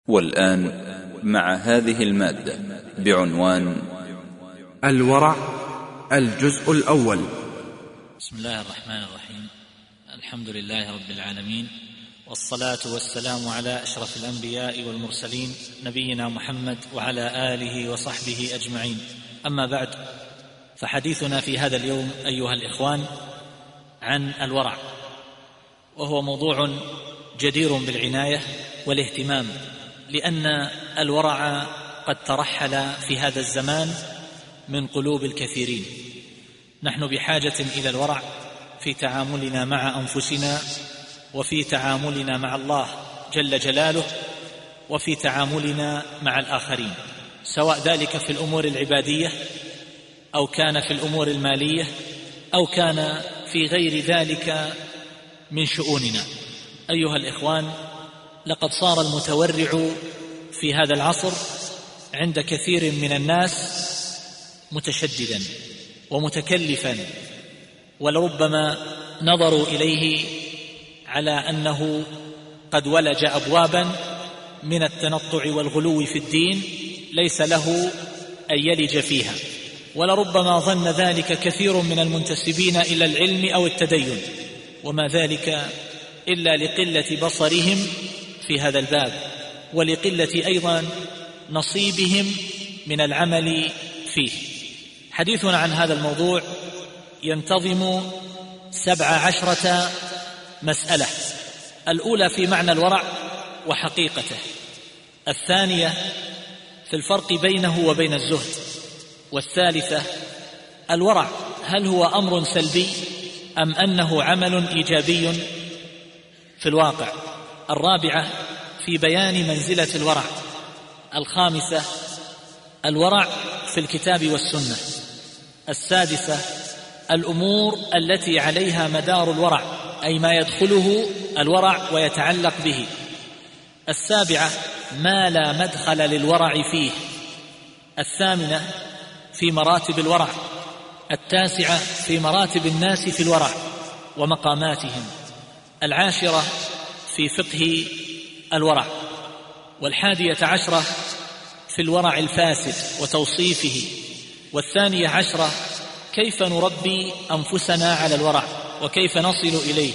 والآن مع هذه المادة بعنوان الورع، الجزء الأول. بسم الله الرحمن الرحيم. الحمد لله رب العالمين، والصلاة والسلام على أشرف الأنبياء والمرسلين نبينا محمد وعلى آله وصحبه أجمعين. أما بعد، فحديثنا في هذا اليوم أيها الإخوان عن الورع، وهو موضوع جدير بالعناية والاهتمام، لأن الورع قد ترحل في هذا الزمان من قلوب الكثيرين. نحن بحاجة إلى الورع في تعاملنا مع أنفسنا، وفي تعاملنا مع الله جل جلاله، وفي تعاملنا مع الآخرين، سواء ذلك في الأمور العبادية أو كان في الأمور المالية أو كان في غير ذلك من شؤوننا. أيها الإخوان، لقد صار المتورع في هذا العصر عند كثير من الناس متشددا ومتكلفا، ولربما نظروا إليه على أنه قد ولج أبوابا من التنطع والغلو في الدين ليس له أن يلج فيها، ولربما ظن ذلك كثير من المنتسبين إلى العلم أو التدين، وما ذلك إلا لقلة بصرهم في هذا الباب، ولقلة أيضا نصيبهم من العمل فيه. حديثنا عن هذا الموضوع ينتظم 17 مسألة: الأولى في معنى الورع وحقيقته، الثانية في الفرق بينه وبين الزهد، والثالثة الورع هل هو أمر سلبي أم أنه عمل إيجابي في الواقع، الرابعة في بيان منزلة الورع، الخامسة الورع في الكتاب والسنة، السادسة الأمور التي عليها مدار الورع، أي ما يدخله الورع ويتعلق به، السابعة ما لا مدخل للورع فيه، الثامنة في مراتب الورع، التاسعة في مراتب الناس في الورع ومقاماتهم، العاشرة في فقه الورع، والحادية عشرة في الورع الفاسد وتوصيفه، والثانية عشرة كيف نربي أنفسنا على الورع وكيف نصل إليه،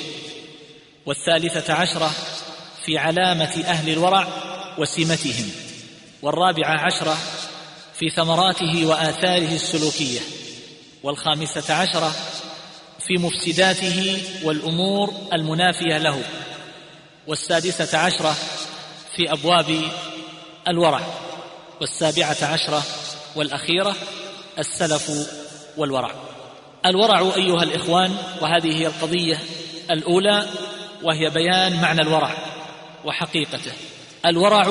والثالثة عشرة في علامة أهل الورع وسمتهم، والرابعة عشرة في ثمراته وآثاره السلوكية، والخامسة عشرة في مفسداته والأمور المنافية له، والسادسة عشرة في أبواب الورع، والسابعة عشرة والأخيرة السلف والورع. الورع أيها الإخوان، وهذه هي القضية الأولى، وهي بيان معنى الورع وحقيقته. الورع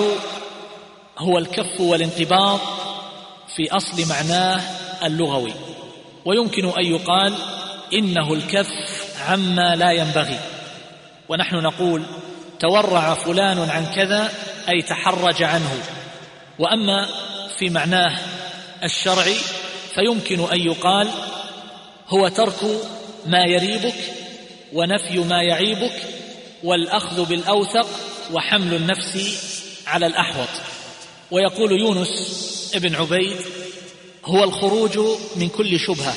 هو الكف والانقباض في أصل معناه اللغوي، ويمكن أن يقال إنه الكف عما لا ينبغي، ونحن نقول تورع فلان عن كذا أي تحرج عنه. وأما في معناه الشرعي فيمكن أن يقال هو ترك ما يريبك ونفي ما يعيبك والأخذ بالأوثق وحمل النفس على الأحوط. ويقول يونس ابن عبيد هو الخروج من كل شبهة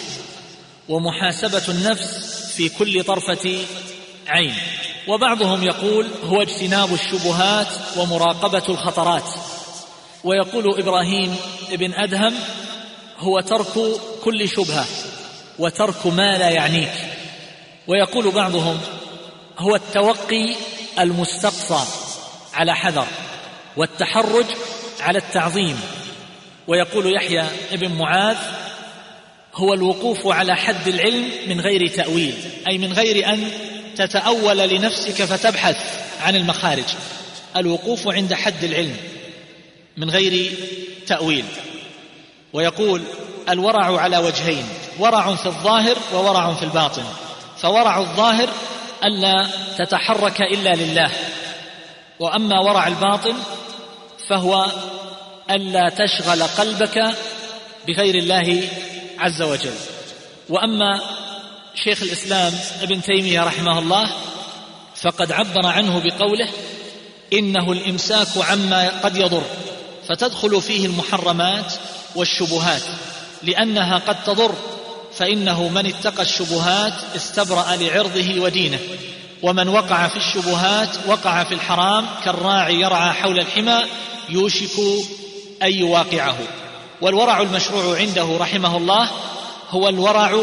ومحاسبة النفس في كل طرفة عين. وبعضهم يقول هو اجتناب الشبهات ومراقبة الخطرات. ويقول إبراهيم ابن أدهم هو ترك كل شبهة وترك ما لا يعنيك. ويقول بعضهم هو التوقي المستقصى على حذر والتحرج على التعظيم. ويقول يحيى ابن معاذ هو الوقوف على حد العلم من غير تأويل، أي من غير أن تتأول لنفسك فتبحث عن المخارج، الوقوف عند حد العلم من غير تأويل. ويقول الورع على وجهين: ورع في الظاهر وورع في الباطن. فورع الظاهر ألا تتحرك إلا لله، وأما ورع الباطن فهو ألا تشغل قلبك بغير الله عز وجل. وأما شيخ الإسلام ابن تيمية رحمه الله فقد عبر عنه بقوله: إنه الإمساك عما قد يضر، فتدخل فيه المحرمات والشبهات لأنها قد تضر، فإنه من اتقى الشبهات استبرأ لعرضه ودينه، ومن وقع في الشبهات وقع في الحرام، كالراعي يرعى حول الحمى يوشك أن يواقعه. والورع المشروع عنده رحمه الله هو الورع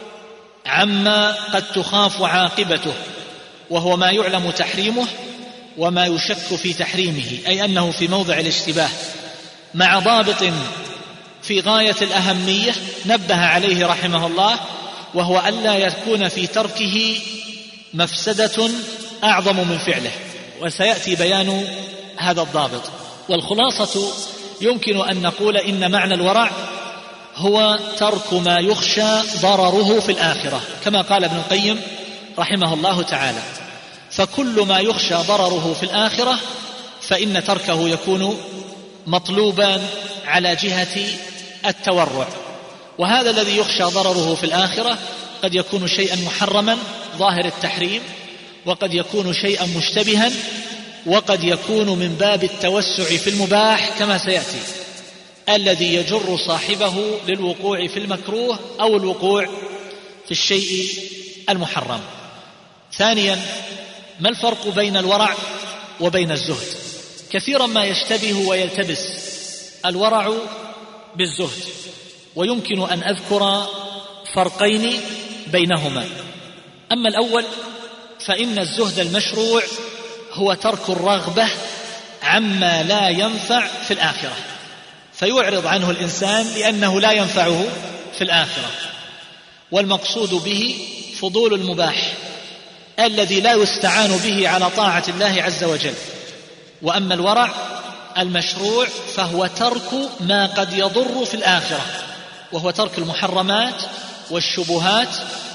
عما قد تخاف عاقبته، وهو ما يعلم تحريمه وما يشك في تحريمه، أي أنه في موضع الاشتباه، مع ضابط في غاية الأهمية نبه عليه رحمه الله، وهو ألا يكون في تركه مفسدة أعظم من فعله، وسيأتي بيان هذا الضابط. والخلاصة يمكن أن نقول إن معنى الورع هو ترك ما يخشى ضرره في الآخرة، كما قال ابن القيم رحمه الله تعالى: فكل ما يخشى ضرره في الآخرة فإن تركه يكون مطلوبا على جهة التورع. وهذا الذي يخشى ضرره في الآخرة قد يكون شيئا محرما ظاهر التحريم، وقد يكون شيئا مشتبها، وقد يكون من باب التوسع في المباح كما سيأتي، الذي يجر صاحبه للوقوع في المكروه أو الوقوع في الشيء المحرم. ثانيا، ما الفرق بين الورع وبين الزهد؟ كثيرا ما يشتبه ويلتبس الورع بالزهد، ويمكن أن أذكر فرقين بينهما. أما الأول فإن الزهد المشروع هو ترك الرغبة عما لا ينفع في الآخرة، فيعرض عنه الإنسان لأنه لا ينفعه في الآخرة، والمقصود به فضول المباح الذي لا يستعان به على طاعة الله عز وجل. وأما الورع المشروع فهو ترك ما قد يضر في الآخرة، وهو ترك المحرمات والشبهات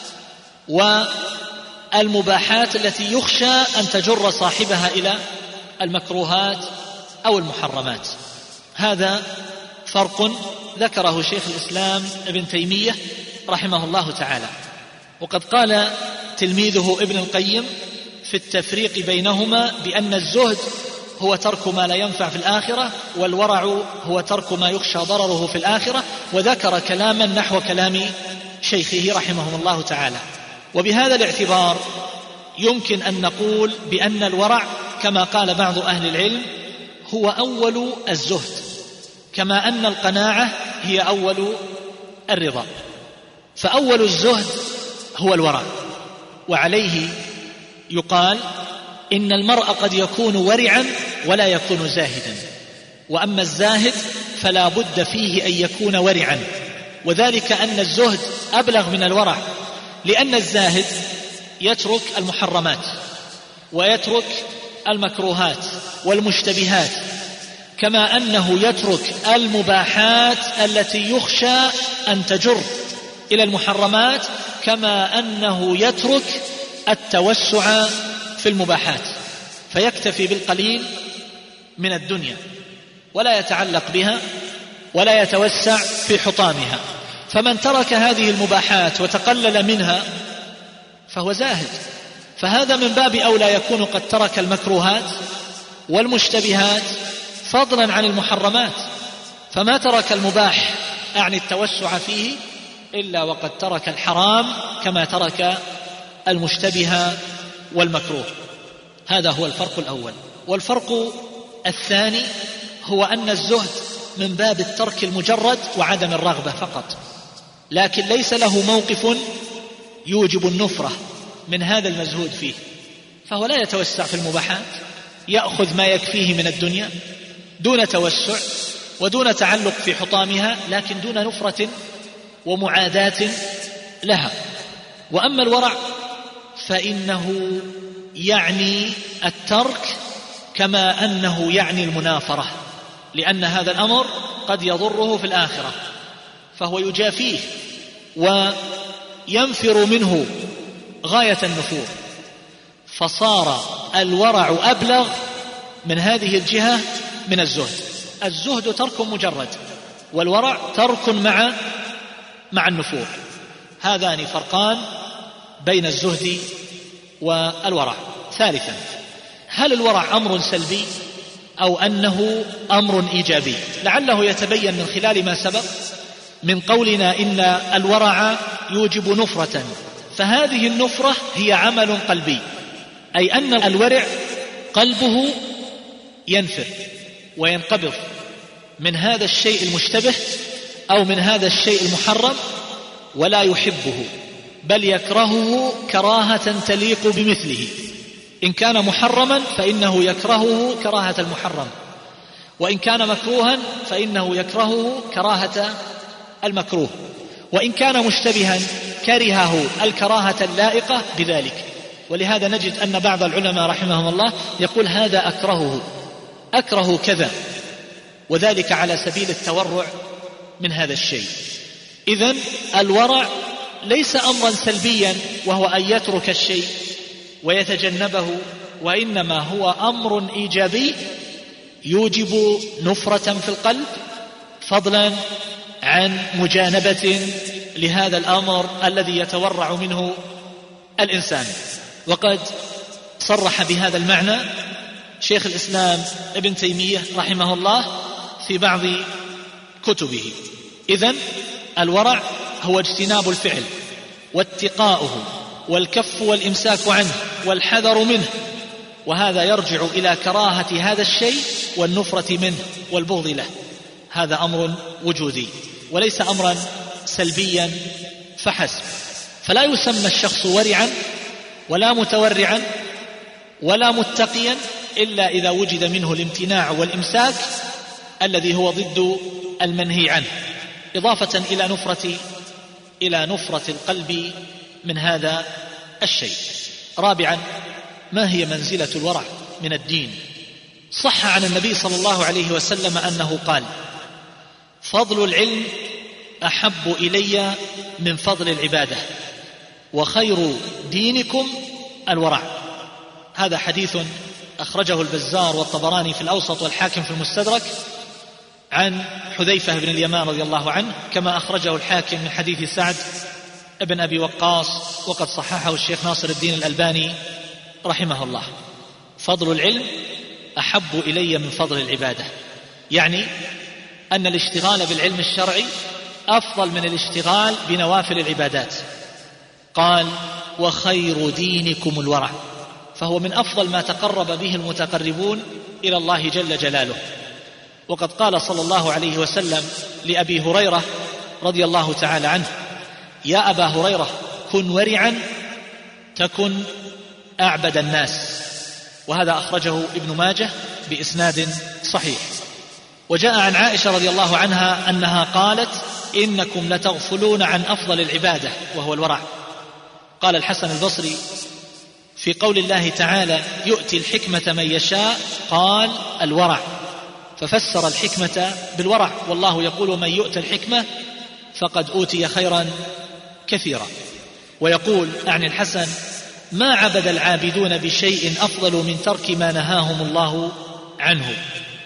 والمباحات التي يخشى أن تجر صاحبها إلى المكروهات أو المحرمات. هذا فرق ذكره شيخ الإسلام ابن تيمية رحمه الله تعالى، وقد قال تلميذه ابن القيم في التفريق بينهما بأن الزهد هو ترك ما لا ينفع في الآخرة، والورع هو ترك ما يخشى ضرره في الآخرة، وذكر كلاما نحو كلام شيخه رحمه الله تعالى. وبهذا الاعتبار يمكن أن نقول بأن الورع كما قال بعض أهل العلم هو أول الزهد، كما أن القناعة هي أول الرضا، فأول الزهد هو الورع. وعليه يقال إن المرء قد يكون ورعا ولا يكون زاهدا، وأما الزاهد فلا بد فيه أن يكون ورعا، وذلك أن الزهد أبلغ من الورع، لأن الزاهد يترك المحرمات ويترك المكروهات والمشتبهات، كما أنه يترك المباحات التي يخشى أن تجر إلى المحرمات، كما أنه يترك التوسع في المباحات، فيكتفي بالقليل من الدنيا ولا يتعلق بها ولا يتوسع في حطامها. فمن ترك هذه المباحات وتقلل منها فهو زاهد، فهذا من باب أولى يكون قد ترك المكروهات والمشتبهات فضلا عن المحرمات، فما ترك المباح أعني التوسع فيه إلا وقد ترك الحرام كما ترك المشتبه والمكروه. هذا هو الفرق الأول. والفرق الثاني هو أن الزهد من باب الترك المجرد وعدم الرغبة فقط، لكن ليس له موقف يوجب النفرة من هذا المزهود فيه، فهو لا يتوسع في المباحات، يأخذ ما يكفيه من الدنيا دون توسع ودون تعلق في حطامها، لكن دون نفرة ومعاداة لها. وأما الورع فإنه يعني الترك كما أنه يعني المنافرة، لأن هذا الأمر قد يضره في الآخرة، فهو يجافيه وينفر منه غاية النفور، فصار الورع أبلغ من هذه الجهة من الزهد. الزهد ترك مجرد، والورع ترك مع النفور. هذان فرقان بين الزهد والورع. ثالثا، هل الورع أمر سلبي أو أنه أمر إيجابي؟ لعله يتبين من خلال ما سبق من قولنا إن الورع يوجب نفرة، فهذه النفرة هي عمل قلبي، أي أن الورع قلبه ينفر وينقبض من هذا الشيء المشتبه أو من هذا الشيء المحرم، ولا يحبه بل يكرهه كراهة تليق بمثله. إن كان محرما فإنه يكرهه كراهة المحرم، وإن كان مكروها فإنه يكرهه كراهة المكروه، وإن كان مشتبها كرهه الكراهة اللائقة بذلك. ولهذا نجد أن بعض العلماء رحمهم الله يقول هذا أكره كذا، وذلك على سبيل التورع من هذا الشيء. إذن الورع ليس أمرا سلبيا وهو أن يترك الشيء ويتجنبه، وإنما هو أمر إيجابي يوجب نفرة في القلب، فضلا عن مجانبة لهذا الأمر الذي يتورع منه الإنسان. وقد صرح بهذا المعنى شيخ الإسلام ابن تيمية رحمه الله في بعض كتبه. إذن الورع هو اجتناب الفعل واتقاؤه والكف والإمساك عنه والحذر منه، وهذا يرجع إلى كراهة هذا الشيء والنفرة منه والبغض له. هذا أمر وجودي وليس أمرا سلبيا فحسب. فلا يسمى الشخص ورعا ولا متورعا ولا متقيا إلا إذا وجد منه الامتناع والإمساك الذي هو ضد المنهي عنه، إضافة إلى نفرة القلب من هذا الشيء. رابعا، ما هي منزلة الورع من الدين؟ صح عن النبي صلى الله عليه وسلم أنه قال: فضل العلم أحب إلي من فضل العبادة، وخير دينكم الورع. هذا حديث أخرجه البزار والطبراني في الأوسط والحاكم في المستدرك عن حذيفة بن اليمان رضي الله عنه، كما أخرجه الحاكم من حديث سعد ابن أبي وقاص، وقد صححه الشيخ ناصر الدين الألباني رحمه الله. فضل العلم أحب إلي من فضل العبادة، يعني أن الاشتغال بالعلم الشرعي أفضل من الاشتغال بنوافل العبادات. قال: وخير دينكم الورع، فهو من أفضل ما تقرب به المتقربون إلى الله جل جلاله. وقد قال صلى الله عليه وسلم لأبي هريرة رضي الله تعالى عنه: يا أبا هريرة، كن ورعا تكن أعبد الناس. وهذا أخرجه ابن ماجه بإسناد صحيح. وجاء عن عائشة رضي الله عنها أنها قالت: إنكم لتغفلون عن أفضل العبادة وهو الورع. قال الحسن البصري في قول الله تعالى: يؤتي الحكمة من يشاء، قال: الورع، ففسر الحكمة بالورع. والله يقول: من يؤت الحكمة فقد أوتي خيرا كثيرا. ويقول عن الحسن: ما عبد العابدون بشيء أفضل من ترك ما نهاهم الله عنه.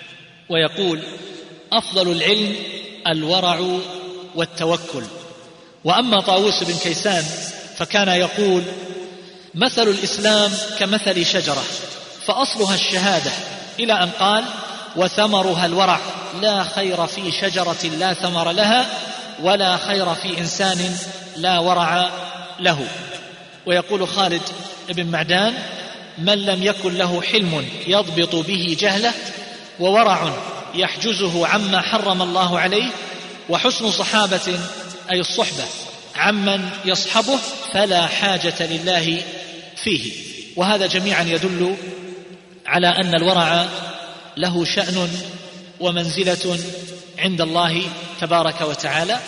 ويقول: أفضل العلم الورع والتوكل. وأما طاووس بن كيسان فكان يقول: مثل الإسلام كمثل شجرة فأصلها الشهادة، إلى أن قال: وثمرها الورع، لا خير في شجرة لا ثمر لها، ولا خير في إنسان لا ورع له. ويقول خالد بن معدان: من لم يكن له حلم يضبط به جهله، وورع يحجزه عما حرم الله عليه، وحسن صحابة أي الصحبة عمن يصحبه، فلا حاجة لله فيه. وهذا جميعا يدل على أن الورع له شأن ومنزلة عند الله تبارك وتعالى.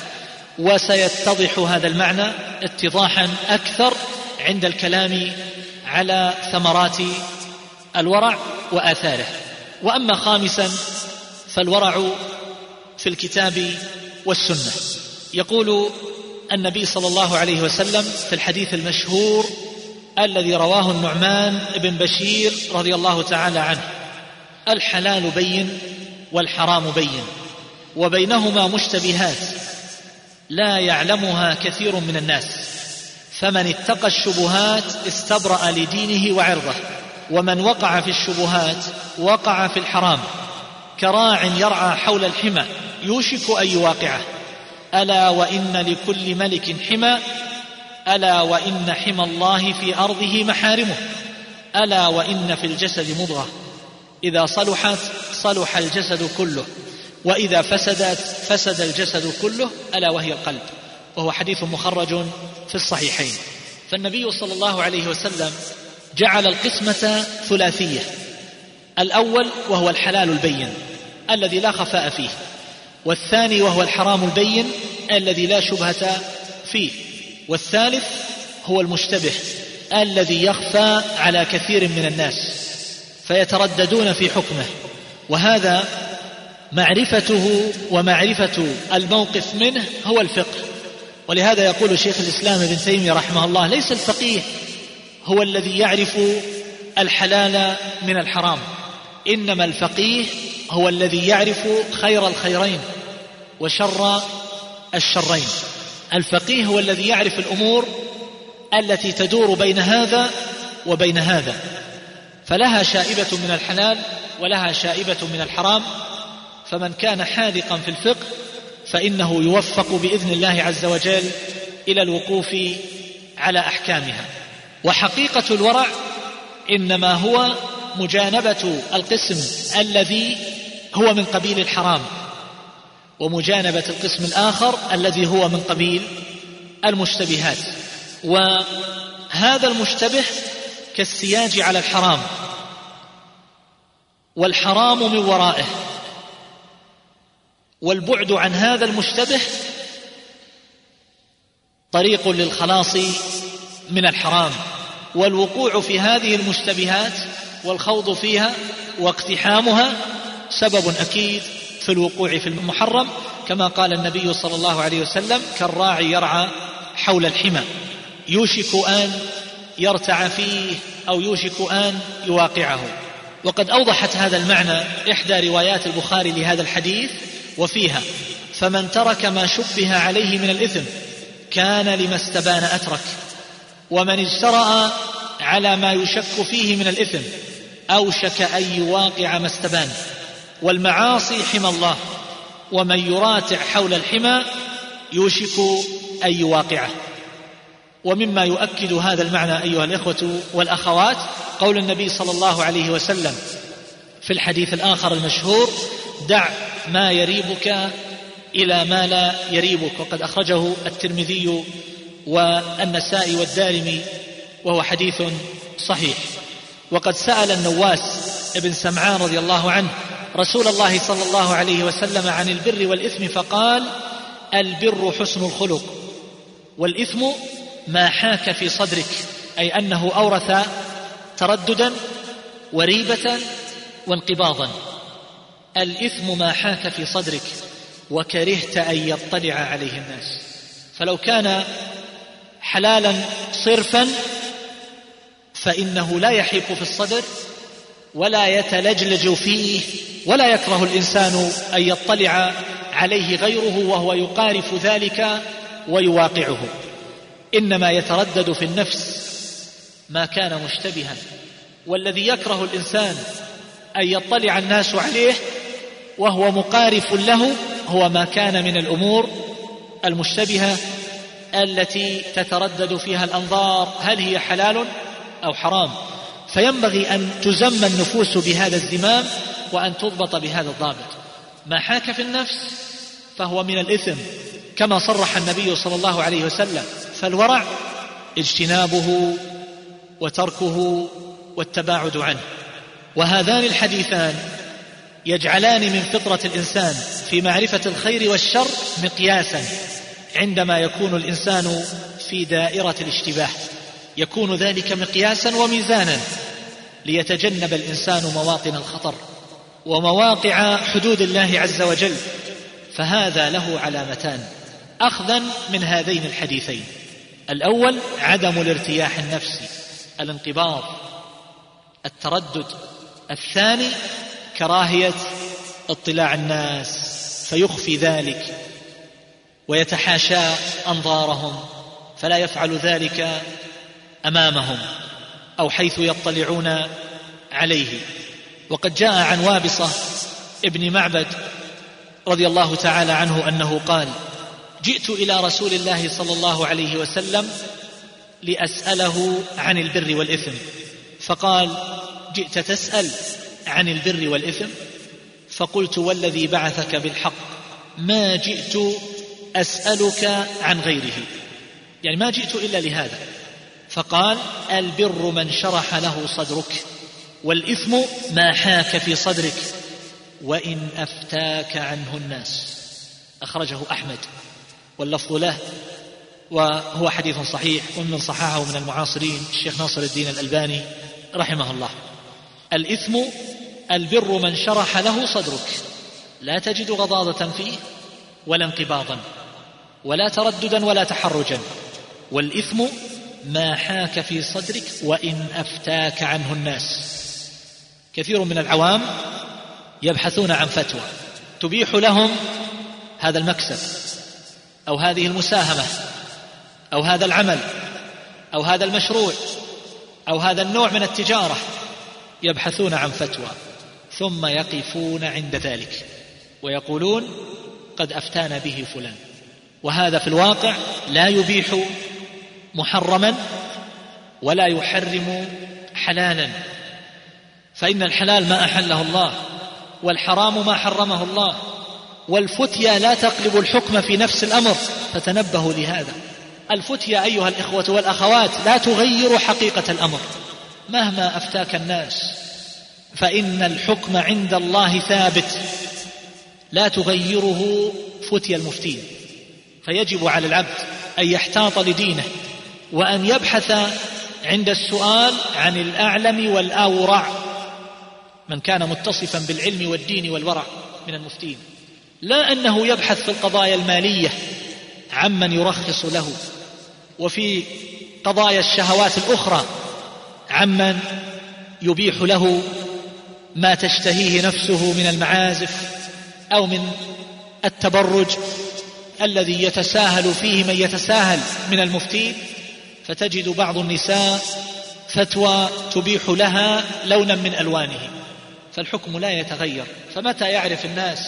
وسيتضح هذا المعنى اتضاحا أكثر عند الكلام على ثمرات الورع وآثاره. وأما خامسا فالورع في الكتاب والسنة. يقول النبي صلى الله عليه وسلم في الحديث المشهور الذي رواه النعمان بن بشير رضي الله تعالى عنه: الحلال بين والحرام بين، وبينهما مشتبهات لا يعلمها كثير من الناس، فمن اتقى الشبهات استبرأ لدينه وعرضه، ومن وقع في الشبهات وقع في الحرام، كراع يرعى حول الحمى يوشك أن يواقعه. ألا وإن لكل ملك حمى، ألا وإن حمى الله في أرضه محارمه، ألا وإن في الجسد مضغة إذا صلحت صلح الجسد كله، وإذا فسدت فسد الجسد كله، ألا وهي القلب. وهو حديث مخرج في الصحيحين. فالنبي صلى الله عليه وسلم جعل القسمة ثلاثية: الأول وهو الحلال البين الذي لا خفاء فيه، والثاني وهو الحرام البين الذي لا شبهة فيه، والثالث هو المشتبه الذي يخفى على كثير من الناس فيترددون في حكمه. وهذا معرفته ومعرفة الموقف منه هو الفقه. ولهذا يقول شيخ الإسلام ابن تيمية رحمه الله: ليس الفقيه هو الذي يعرف الحلال من الحرام، إنما الفقيه هو الذي يعرف خير الخيرين وشر الشرين. الفقيه هو الذي يعرف الأمور التي تدور بين هذا وبين هذا، فلها شائبة من الحلال ولها شائبة من الحرام. فمن كان حاذقا في الفقه فإنه يوفق بإذن الله عز وجل إلى الوقوف على أحكامها. وحقيقة الورع إنما هو مجانبة القسم الذي هو من قبيل الحرام، ومجانبة القسم الآخر الذي هو من قبيل المشتبهات. وهذا المشتبه كالسياج على الحرام، والحرام من ورائه، والبعد عن هذا المشتبه طريق للخلاص من الحرام. والوقوع في هذه المشتبهات والخوض فيها واقتحامها سبب أكيد في الوقوع في المحرم، كما قال النبي صلى الله عليه وسلم: كالراعي يرعى حول الحمى يوشك أن يرتع فيه أو يوشك أن يواقعه. وقد أوضحت هذا المعنى إحدى روايات البخاري لهذا الحديث، وفيها: فمن ترك ما شبه عليه من الإثم كان لما استبان أترك، ومن اجترأ على ما يشك فيه من الإثم أوشك أن يواقع ما استبان. والمعاصي حمى الله، ومن يراتع حول الحمى يوشك أن يواقعه. ومما يؤكد هذا المعنى أيها الإخوة والأخوات قول النبي صلى الله عليه وسلم في الحديث الآخر المشهور: دع ما يريبك إلى ما لا يريبك. وقد أخرجه الترمذي والنسائي والدارمي وهو حديث صحيح. وقد سأل النواس ابن سمعان رضي الله عنه رسول الله صلى الله عليه وسلم عن البر والإثم فقال: البر حسن الخلق، والإثم ما حاك في صدرك، أي أنه أورث ترددا وريبة وانقباضا. الإثم ما حاك في صدرك وكرهت أن يطلع عليه الناس. فلو كان حلالا صرفا فإنه لا يحيك في الصدر ولا يتلجلج فيه، ولا يكره الإنسان أن يطلع عليه غيره وهو يقارف ذلك ويواقعه. إنما يتردد في النفس ما كان مشتبها، والذي يكره الإنسان أن يطلع الناس عليه وهو مقارف له هو ما كان من الأمور المشتبهة التي تتردد فيها الأنظار هل هي حلال أو حرام. فينبغي أن تزم النفوس بهذا الزمام وأن تضبط بهذا الضابط. ما حاك في النفس فهو من الإثم كما صرح النبي صلى الله عليه وسلم. فالورع اجتنابه وتركه والتباعد عنه. وهذان الحديثان يجعلان من فطرة الإنسان في معرفة الخير والشر مقياسا عندما يكون الإنسان في دائرة الاشتباه، يكون ذلك مقياسا وميزانا ليتجنب الإنسان مواطن الخطر ومواقع حدود الله عز وجل. فهذا له علامتان أخذا من هذين الحديثين: الأول عدم الارتياح النفسي، الانقباض، التردد. الثاني كراهية اطلاع الناس فيخفي ذلك ويتحاشى أنظارهم فلا يفعل ذلك أمامهم أو حيث يطلعون عليه. وقد جاء عن وابصة ابن معبد رضي الله تعالى عنه أنه قال: جئت إلى رسول الله صلى الله عليه وسلم لأسأله عن البر والإثم، فقال: جئت تسأل عن البر والإثم؟ فقلت: والذي بعثك بالحق ما جئت أسألك عن غيره، يعني ما جئت إلا لهذا. فقال: البر من شرح له صدرك، والإثم ما حاك في صدرك، وإن أفتاك عنه الناس. أخرجه أحمد واللفظ له، وهو حديث صحيح، ومن صححه من المعاصرين الشيخ ناصر الدين الألباني رحمه الله. الإثم البر من شرح له صدرك، لا تجد غضاضة فيه ولا انقباضا ولا ترددا ولا تحرجا. والإثم ما حاك في صدرك وإن أفتاك عنه الناس. كثير من العوام يبحثون عن فتوى تبيح لهم هذا المكسب أو هذه المساهمة أو هذا العمل أو هذا المشروع أو هذا النوع من التجارة، يبحثون عن فتوى ثم يقفون عند ذلك ويقولون: قد أفتانا به فلان. وهذا في الواقع لا يبيح محرما ولا يحرم حلالا، فإن الحلال ما أحله الله والحرام ما حرمه الله، والفتيا لا تقلب الحكم في نفس الأمر، فتنبهوا لهذا. الفتيا أيها الإخوة والأخوات لا تغير حقيقة الأمر مهما أفتاك الناس، فإن الحكم عند الله ثابت لا تغيره فتيا المفتين. فيجب على العبد أن يحتاط لدينه وأن يبحث عند السؤال عن الأعلم والأورع، من كان متصفا بالعلم والدين والورع من المفتين، لا أنه يبحث في القضايا المالية عمن يرخص له، وفي قضايا الشهوات الأخرى عمن يبيح له ما تشتهيه نفسه من المعازف أو من التبرج الذي يتساهل فيه من يتساهل من المفتين. فتجد بعض النساء فتوى تبيح لها لونا من ألوانه، فالحكم لا يتغير. فمتى يعرف الناس،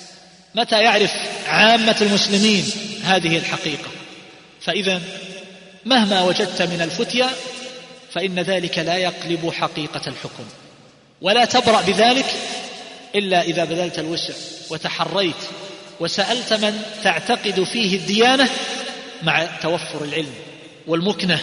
متى يعرف عامة المسلمين هذه الحقيقة؟ فإذا مهما وجدت من الفتيا فإن ذلك لا يقلب حقيقة الحكم، ولا تبرأ بذلك إلا إذا بذلت الوسع وتحريت وسألت من تعتقد فيه الديانة مع توفر العلم والمكنة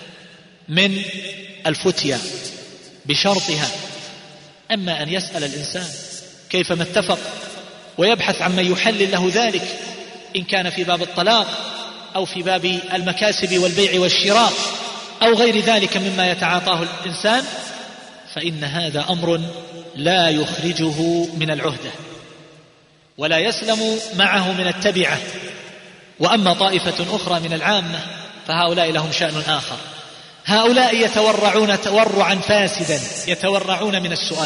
من الفتيا بشرطها. أما أن يسأل الإنسان كيفما اتفق ويبحث عمن يحلل له ذلك، إن كان في باب الطلاق أو في باب المكاسب والبيع والشراء أو غير ذلك مما يتعاطاه الإنسان، فإن هذا أمر لا يخرجه من العهدة ولا يسلم معه من التبعة. وأما طائفة أخرى من العامة فهؤلاء لهم شأن آخر، هؤلاء يتورعون تورعا فاسدا، يتورعون من السؤال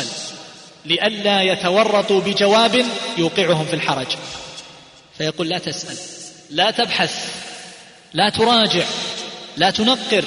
لئلا يتورطوا بجواب يوقعهم في الحرج، فيقول: لا تسأل، لا تبحث، لا تراجع، لا تنقر،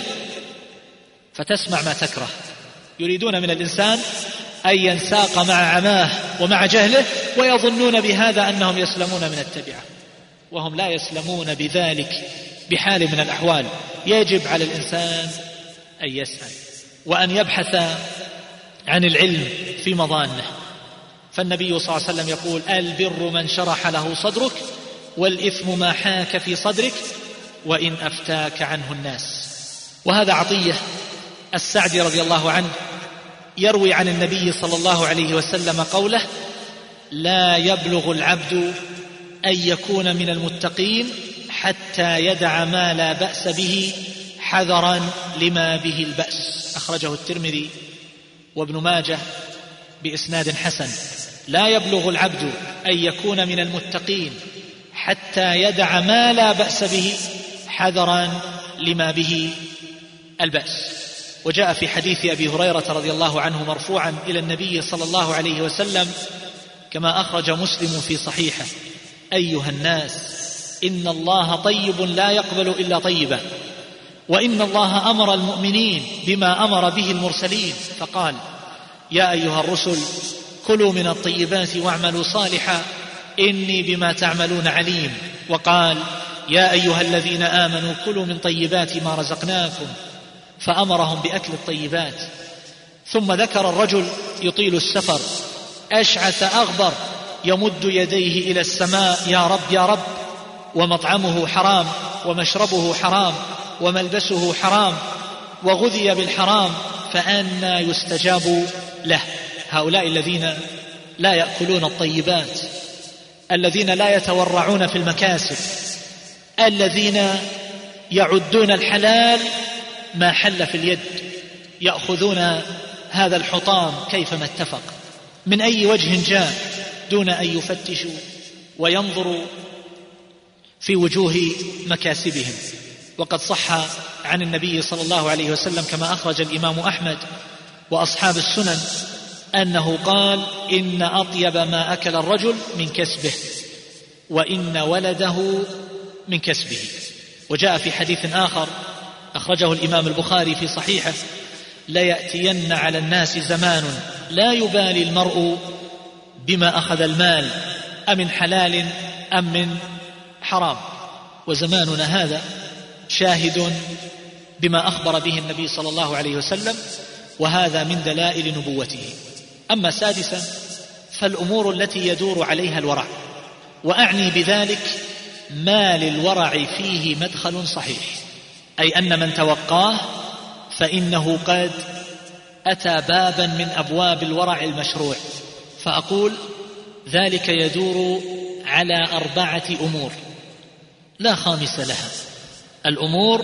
فتسمع ما تكره. يريدون من الإنسان أن ينساق مع عماه ومع جهله، ويظنون بهذا أنهم يسلمون من التبعة، وهم لا يسلمون بذلك بحال من الأحوال. يجب على الإنسان أن يسأل وأن يبحث عن العلم في مضانه. فالنبي صلى الله عليه وسلم يقول: البر من شرح له صدرك، والإثم ما حاك في صدرك، وإن أفتاك عنه الناس. وهذا عطية السعدي رضي الله عنه يروي عن النبي صلى الله عليه وسلم قوله: لا يبلغ العبد أن يكون من المتقين حتى يدع ما لا بأس به حذرا لما به البأس. أخرجه الترمذي وابن ماجه بإسناد حسن. لا يبلغ العبد أن يكون من المتقين حتى يدع ما لا بأس به حذرا لما به البأس. وجاء في حديث أبي هريرة رضي الله عنه مرفوعا إلى النبي صلى الله عليه وسلم كما أخرج مسلم في صحيحه: أيها الناس، إن الله طيب لا يقبل إلا طيبا، وإن الله أمر المؤمنين بما أمر به المرسلين، فقال: يا أيها الرسل كلوا من الطيبات واعملوا صالحا إني بما تعملون عليم. وقال يا أيها الذين آمنوا كلوا من طيبات ما رزقناكم، فأمرهم بأكل الطيبات. ثم ذكر الرجل يطيل السفر أشعث أغبر يمد يديه إلى السماء يا رب يا رب، ومطعمه حرام ومشربه حرام وملبسه حرام وغذي بالحرام، فأنى يستجاب له. هؤلاء الذين لا يأكلون الطيبات، الذين لا يتورعون في المكاسب، الذين يعدون الحلال ما حل في اليد، يأخذون هذا الحطام كيفما اتفق من أي وجه جاء دون أن يفتشوا وينظروا في وجوه مكاسبهم. وقد صح عن النبي صلى الله عليه وسلم كما أخرج الإمام أحمد وأصحاب السنن أنه قال إن أطيب ما أكل الرجل من كسبه، وإن ولده من كسبه. وجاء في حديث آخر أخرجه الإمام البخاري في صحيحه ليأتين على الناس زمان لا يبالي المرء بما أخذ المال أمن حلال أم من حرام. وزماننا هذا شاهد بما أخبر به النبي صلى الله عليه وسلم، وهذا من دلائل نبوته. أما سادسا فالأمور التي يدور عليها الورع، وأعني بذلك ما للورع فيه مدخل صحيح، أي أن من توقاه فإنه قد أتى بابا من أبواب الورع المشروع. فأقول ذلك يدور على 4 أمور لا خامس لها، الأمور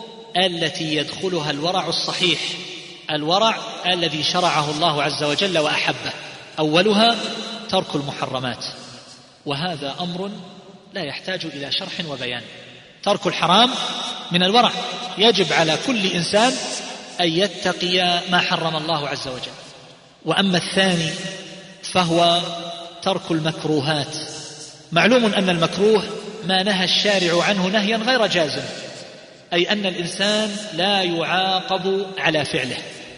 التي يدخلها الورع الصحيح، الورع الذي شرعه الله عز وجل وأحبه. أولها ترك المحرمات، وهذا أمر لا يحتاج إلى شرح وبيان. ترك الحرام من الورع، يجب على كل إنسان أن يتقي ما حرم الله عز وجل. وأما الثاني فهو ترك المكروهات. معلوم أن المكروه ما نهى الشارع عنه نهيا غير جازم، أي أن الإنسان لا يعاقب على فعله،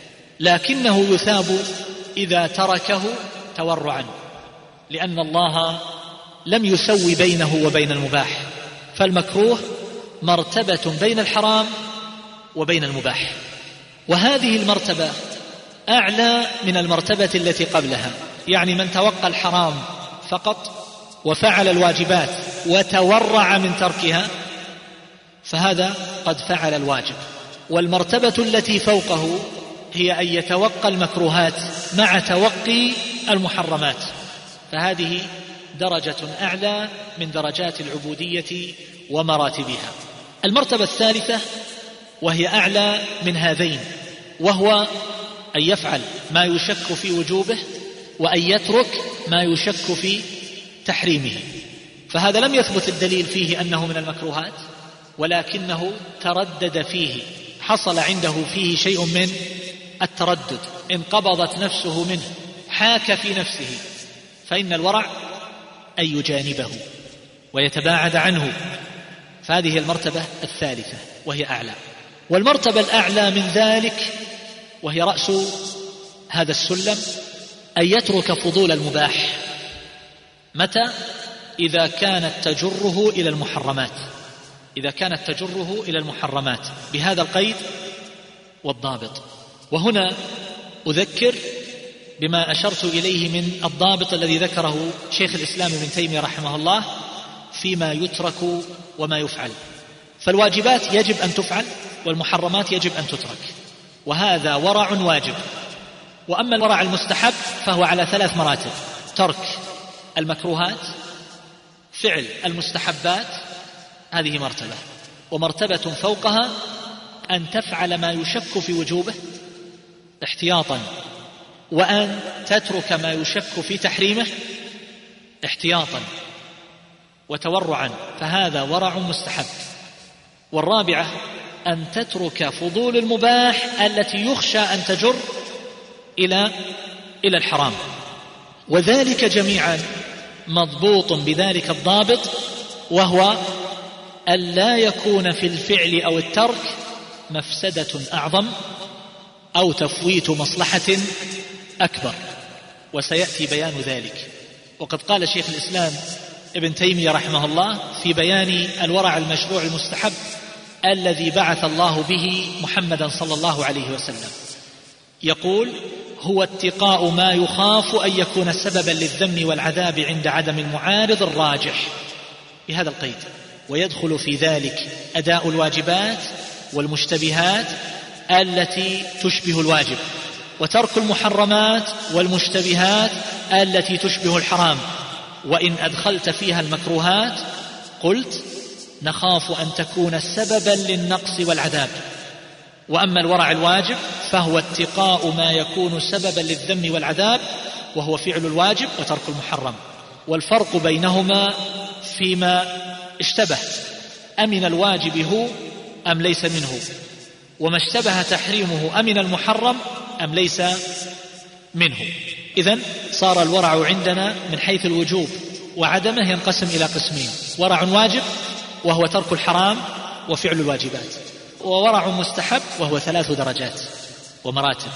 لكنه يثاب إذا تركه تورعا، لأن الله لم يسوي بينه وبين المباح، فالمكروه مرتبة بين الحرام وبين المباح، وهذه المرتبة أعلى من المرتبة التي قبلها. يعني من توقى الحرام فقط وفعل الواجبات وتورع من تركها فهذا قد فعل الواجب. والمرتبة التي فوقه هي أن يتوقى المكروهات مع توقي المحرمات، فهذه درجة أعلى من درجات العبودية ومراتبها. المرتبة الثالثة وهي أعلى من هذين، وهو أن يفعل ما يشك في وجوبه وأن يترك ما يشك في تحريمه. فهذا لم يثبت الدليل فيه أنه من المكروهات، ولكنه تردد فيه، حصل عنده فيه شيء من التردد، انقبضت نفسه منه، حاك في نفسه، فإن الورع أن يجانبه ويتباعد عنه. فهذه المرتبة الثالثة وهي أعلى. والمرتبة الأعلى من ذلك وهي رأس هذا السلم أن يترك فضول المباح. متى؟ إذا كانت تجره إلى المحرمات، إذا كانت تجره إلى المحرمات بهذا القيد والضابط. وهنا أذكر بما أشرت إليه من الضابط الذي ذكره شيخ الإسلام ابن تيمية رحمه الله فيما يترك وما يفعل. فالواجبات يجب أن تفعل، والمحرمات يجب أن تترك، وهذا ورع واجب. وأما الورع المستحب فهو على 3 مراتب: ترك المكروهات، فعل المستحبات، هذه مرتبة. ومرتبة فوقها أن تفعل ما يشك في وجوبه احتياطا، وأن تترك ما يشك في تحريمه احتياطا وتورعا، فهذا ورع مستحب. والرابعة أن تترك فضول المباح التي يخشى أن تجر إلى الحرام، وذلك جميعا مضبوط بذلك الضابط، وهو أن لا يكون في الفعل أو الترك مفسدة أعظم أو تفويت مصلحة أكبر، وسيأتي بيان ذلك. وقد قال شيخ الإسلام ابن تيمية رحمه الله في بيان الورع المشروع المستحب الذي بعث الله به محمدا صلى الله عليه وسلم، يقول: هو اتقاء ما يخاف أن يكون سببا للذم والعذاب عند عدم المعارض الراجح، بهذا القيد. ويدخل في ذلك أداء الواجبات والمشتبهات التي تشبه الواجب، وترك المحرمات والمشتبهات التي تشبه الحرام. وإن أدخلت فيها المكروهات قلت: نخاف أن تكون سببا للنقص والعذاب. وأما الورع الواجب فهو اتقاء ما يكون سببا للذم والعذاب، وهو فعل الواجب وترك المحرم. والفرق بينهما فيما اشتبه: أمن الواجب هو أم ليس منه؟ وما اشتبه تحريمه أمن المحرم أم ليس منه؟ إذن صار الورع عندنا من حيث الوجوب وعدمه ينقسم إلى قسمين: ورع واجب وهو ترك الحرام وفعل الواجبات، وورع مستحب وهو 3 درجات ومراتب.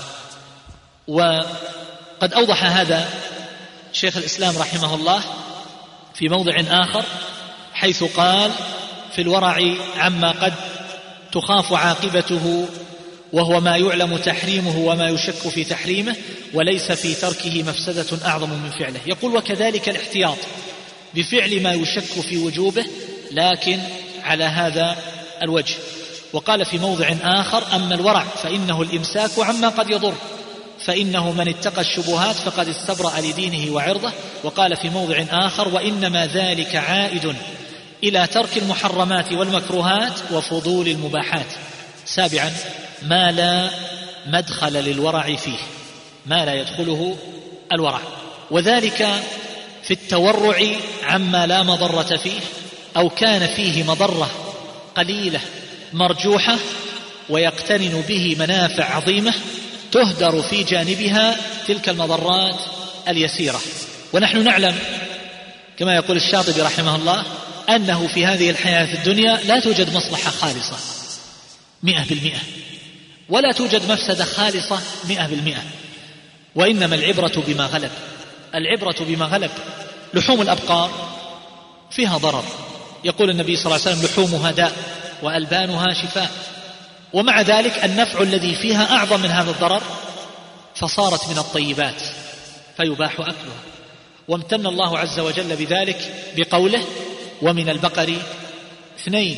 وقد أوضح هذا شيخ الإسلام رحمه الله في موضع آخر، حيث قال: في الورع عما قد تخاف عاقبته، وهو ما يعلم تحريمه وما يشك في تحريمه، وليس في تركه مفسدة أعظم من فعله. يقول: وكذلك الاحتياط بفعل ما يشك في وجوبه لكن على هذا الوجه. وقال في موضع آخر: أما الورع فإنه الإمساك عما قد يضر، فإنه من اتقى الشبهات فقد استبرأ لدينه وعرضه. وقال في موضع آخر: وإنما ذلك عائد إلى ترك المحرمات والمكروهات وفضول المباحات. 7: ما لا مدخل للورع فيه، ما لا يدخله الورع، وذلك في التورع عما لا مضرة فيه، أو كان فيه مضرة قليلة مرجوحة ويقترن به منافع عظيمة تهدر في جانبها تلك المضرات اليسيرة. ونحن نعلم كما يقول الشاطبي رحمه الله أنه في هذه الحياة الدنيا لا توجد مصلحة خالصة 100%، ولا توجد مفسدة خالصة 100%، وإنما العبرة بما غلب. العبرة بما غلب. لحوم الأبقار فيها ضرر، يقول النبي صلى الله عليه وسلم: لحومها داء وألبانها شفاء. ومع ذلك النفع الذي فيها أعظم من هذا الضرر، فصارت من الطيبات فيباح أكلها. وامتن الله عز وجل بذلك بقوله: ومن البقر 2.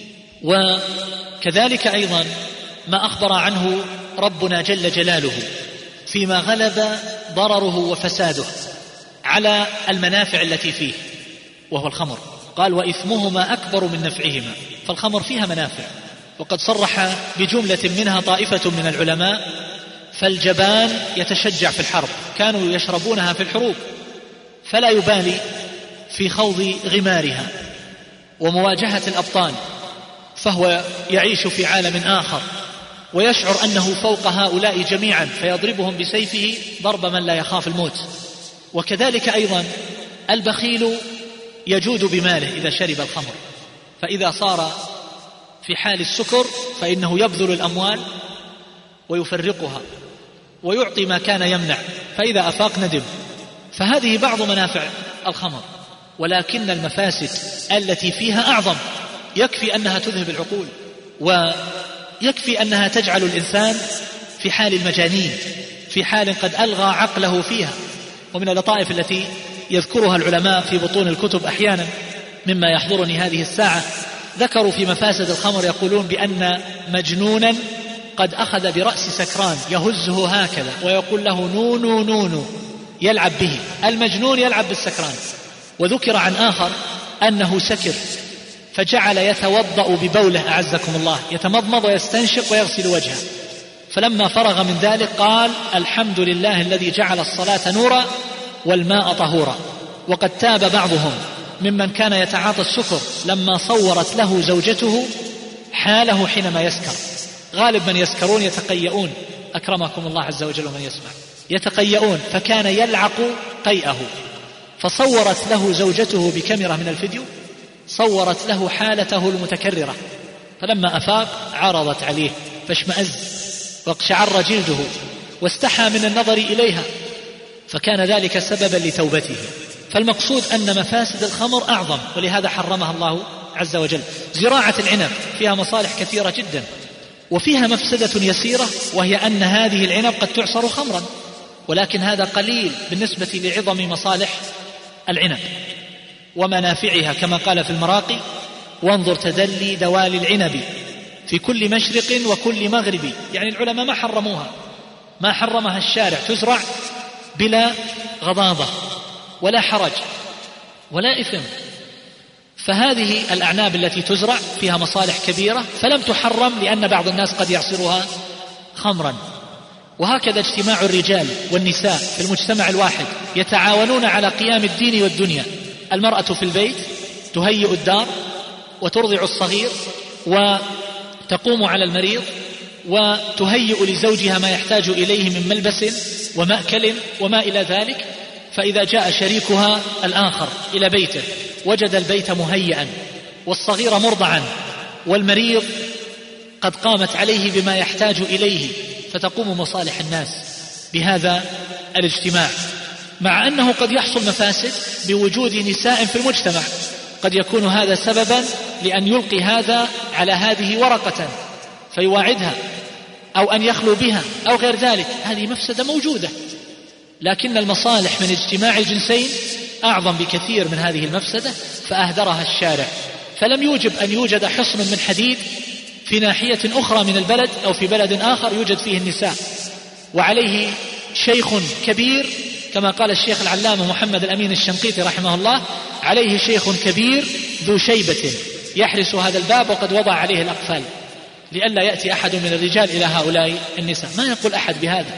وكذلك أيضا ما أخبر عنه ربنا جل جلاله فيما غلب ضرره وفساده على المنافع التي فيه، وهو الخمر. قال: وإثمهما أكبر من نفعهما. فالخمر فيها منافع، وقد صرح بجملة منها طائفة من العلماء: فالجبان يتشجع في الحرب، كانوا يشربونها في الحروب، فلا يبالي في خوض غمارها ومواجهة الأبطال، فهو يعيش في عالم آخر ويشعر أنه فوق هؤلاء جميعا، فيضربهم بسيفه ضرب من لا يخاف الموت. وكذلك أيضا البخيل يجود بماله إذا شرب الخمر، فإذا صار في حال السكر فإنه يبذل الأموال ويفرقها ويعطي ما كان يمنع، فإذا أفاق ندم. فهذه بعض منافع الخمر، ولكن المفاسد التي فيها أعظم. يكفي أنها تذهب العقول، ويكفي أنها تجعل الإنسان في حال المجانين، في حال قد ألغى عقله فيها. ومن اللطائف التي يذكرها العلماء في بطون الكتب أحيانا مما يحضرني هذه الساعة، ذكروا في مفاسد الخمر يقولون بأن مجنونا قد أخذ برأس سكران يهزه هكذا ويقول له نونو نونو، يلعب به. المجنون يلعب بالسكران. وذكر عن آخر أنه سكر فجعل يتوضأ ببوله، أعزكم الله، يتمضمض ويستنشق ويغسل وجهه، فلما فرغ من ذلك قال: الحمد لله الذي جعل الصلاة نورا والماء طهورا. وقد تاب بعضهم ممن كان يتعاطى السكر لما صورت له زوجته حاله حينما يسكر. غالب من يسكرون يتقيؤون، أكرمكم الله عز وجل ومن يسمع، يتقيؤون، فكان يلعق قيئه، فصورت له زوجته بكاميرا من الفيديو، صورت له حالته المتكررة، فلما أفاق عرضت عليه فاشمأز واقشعر جلده واستحى من النظر إليها، فكان ذلك سببا لتوبته. فالمقصود أن مفاسد الخمر أعظم، ولهذا حرمها الله عز وجل. زراعة العنب فيها مصالح كثيرة جدا، وفيها مفسدة يسيرة، وهي أن هذه العنب قد تعصر خمرا، ولكن هذا قليل بالنسبة لعظم مصالح العنب ومنافعها، كما قال في المراقي: وانظر تدلي دوالي العنب في كل مشرق وكل مغرب. يعني العلماء ما حرموها، ما حرمها الشارع، تزرع بلا غضاضة ولا حرج ولا إثم. فهذه الأعناب التي تزرع فيها مصالح كبيرة، فلم تحرم لأن بعض الناس قد يعصرها خمرا. وهكذا اجتماع الرجال والنساء في المجتمع الواحد يتعاونون على قيام الدين والدنيا. المرأة في البيت تهيئ الدار وترضع الصغير وتقوم على المريض وتهيئ لزوجها ما يحتاج إليه من ملبس ومأكل وما إلى ذلك. فإذا جاء شريكها الآخر إلى بيته وجد البيت مهيئا والصغير مرضعا والمريض قد قامت عليه بما يحتاج إليه، فتقوم مصالح الناس بهذا الاجتماع. مع أنه قد يحصل مفاسد بوجود نساء في المجتمع، قد يكون هذا سببا لأن يلقي هذا على هذه ورقة فيواعدها، أو أن يخلو بها أو غير ذلك. هذه مفسدة موجودة، لكن المصالح من اجتماع الجنسين أعظم بكثير من هذه المفسدة، فأهدرها الشارع. فلم يوجب أن يوجد حصن من حديد في ناحية أخرى من البلد أو في بلد آخر يوجد فيه النساء وعليه شيخ كبير، كما قال الشيخ العلامة محمد الأمين الشنقيطي رحمه الله: عليه شيخ كبير ذو شيبة يحرس هذا الباب وقد وضع عليه الأقفال لئلا يأتي أحد من الرجال إلى هؤلاء النساء. ما يقول أحد بهذا.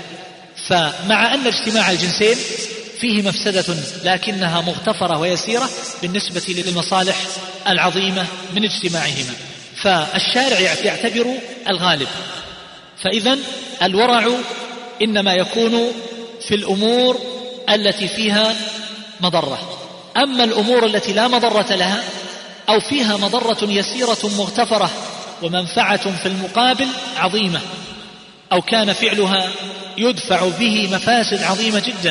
فمع أن اجتماع الجنسين فيه مفسدة لكنها مغتفرة ويسيرة بالنسبة للمصالح العظيمة من اجتماعهما. فالشارع يعتبر الغالب. فإذن الورع إنما يكون في الأمور التي فيها مضرة. أما الأمور التي لا مضرة لها أو فيها مضرة يسيرة مغتفرة ومنفعة في المقابل عظيمة، أو كان فعلها يدفع به مفاسد عظيمة جدا،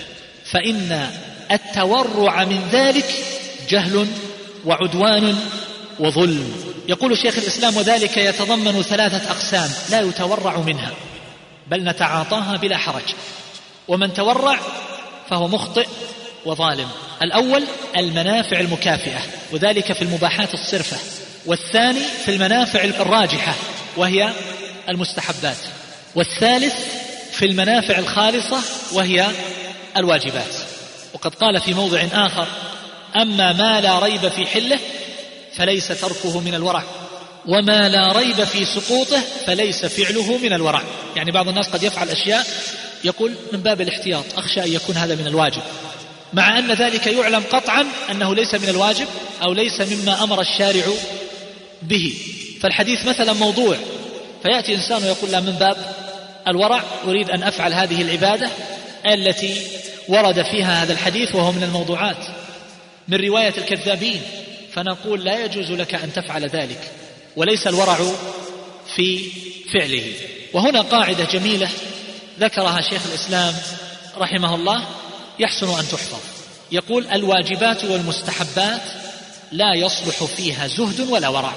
فإن التورع من ذلك جهل وعدوان وظلم. يقول شيخ الإسلام: وذلك يتضمن 3 أقسام لا يتورع منها بل نتعاطاها بلا حرج. ومن تورع فهو مخطئ وظالم. الأول المنافع المكافئة، وذلك في المباحات الصرفة. والثاني في المنافع الراجحة وهي المستحبات. والثالث في المنافع الخالصة وهي الواجبات. وقد قال في موضع آخر: أما ما لا ريب في حله فليس تركه من الورع، وما لا ريب في سقوطه فليس فعله من الورع. يعني بعض الناس قد يفعل أشياء يقول من باب الاحتياط، أخشى أن يكون هذا من الواجب، مع أن ذلك يعلم قطعا أنه ليس من الواجب أو ليس مما أمر الشارع به. فالحديث مثلا موضوع، فيأتي إنسان ويقول لا، من باب الورع أريد أن أفعل هذه العبادة التي ورد فيها هذا الحديث وهو من الموضوعات من رواية الكذابين، فنقول لا يجوز لك أن تفعل ذلك، وليس الورع في فعله. وهنا قاعدة جميلة ذكرها شيخ الإسلام رحمه الله يحسن أن تحفظ. يقول: الواجبات والمستحبات لا يصلح فيها زهد ولا ورع.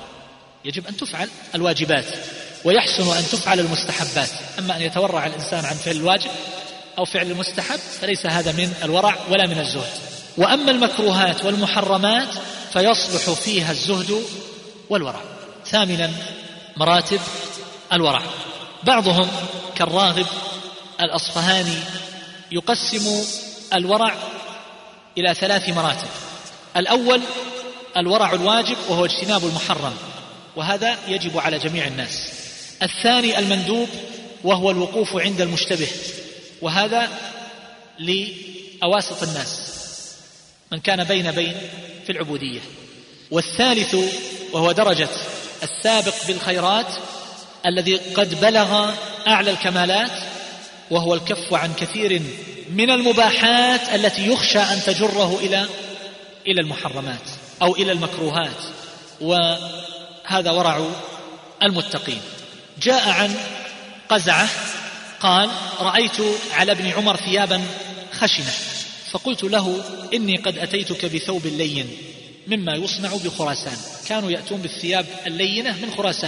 يجب أن تفعل الواجبات ويحسن أن تفعل المستحبات. أما أن يتورع الإنسان عن فعل الواجب أو فعل المستحب فليس هذا من الورع ولا من الزهد. وأما المكروهات والمحرمات فيصلح فيها الزهد والورع. ثامنا مراتب الورع. بعضهم كالراغب الأصفهاني يقسم الورع إلى 3 مراتب. الأول الورع الواجب وهو اجتناب المحرم، وهذا يجب على جميع الناس. الثاني المندوب وهو الوقوف عند المشتبه، وهذا لأواسط الناس من كان بين في العبودية. والثالث وهو درجة السابق بالخيرات الذي قد بلغ أعلى الكمالات، وهو الكف عن كثير من المباحات التي يخشى أن تجره إلى المحرمات أو إلى المكروهات، وهذا ورع المتقين. جاء عن قزعة قال: رأيت على ابن عمر ثيابا خشنة، فقلت له: إني قد أتيتك بثوب لين مما يصنع بخراسان. كانوا يأتون بالثياب اللينة من خراسان.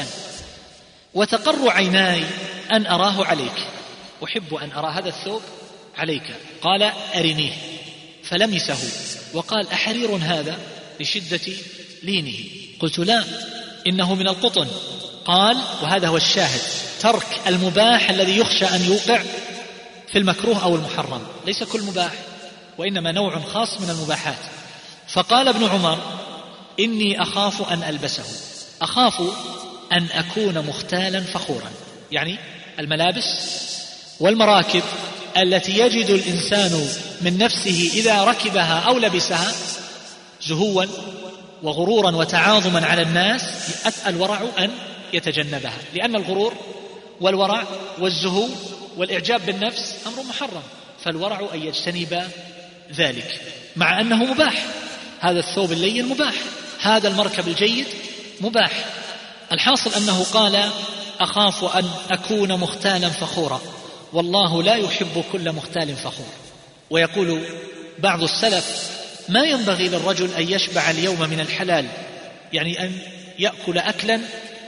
وتقر عيناي أن أراه عليك، أحب أن أرى هذا الثوب عليك. قال: أرنيه. فلمسه وقال: أحرير هذا؟ لشدة لينه. قلت: لا، إنه من القطن. قال، وهذا هو الشاهد: ترك المباح الذي يخشى أن يوقع في المكروه أو المحرم، ليس كل مباح، وإنما نوع خاص من المباحات. فقال ابن عمر: إني أخاف أن ألبسه، أخاف أن أكون مختالا فخورا. يعني الملابس والمراكب التي يجد الإنسان من نفسه إذا ركبها أو لبسها زهوا وغرورا وتعاظما على الناس، الورع أن يتجنبها، لأن الغرور والورع والزهو والإعجاب بالنفس أمر محرم، فالورع أن يجتنب ذلك، مع أنه مباح. هذا الثوب اللين مباح، هذا المركب الجيد مباح. الحاصل أنه قال: أخاف أن أكون مختالا فخورا، والله لا يحب كل مختال فخور. ويقول بعض السلف: ما ينبغي للرجل أن يشبع اليوم من الحلال، يعني أن يأكل أكلا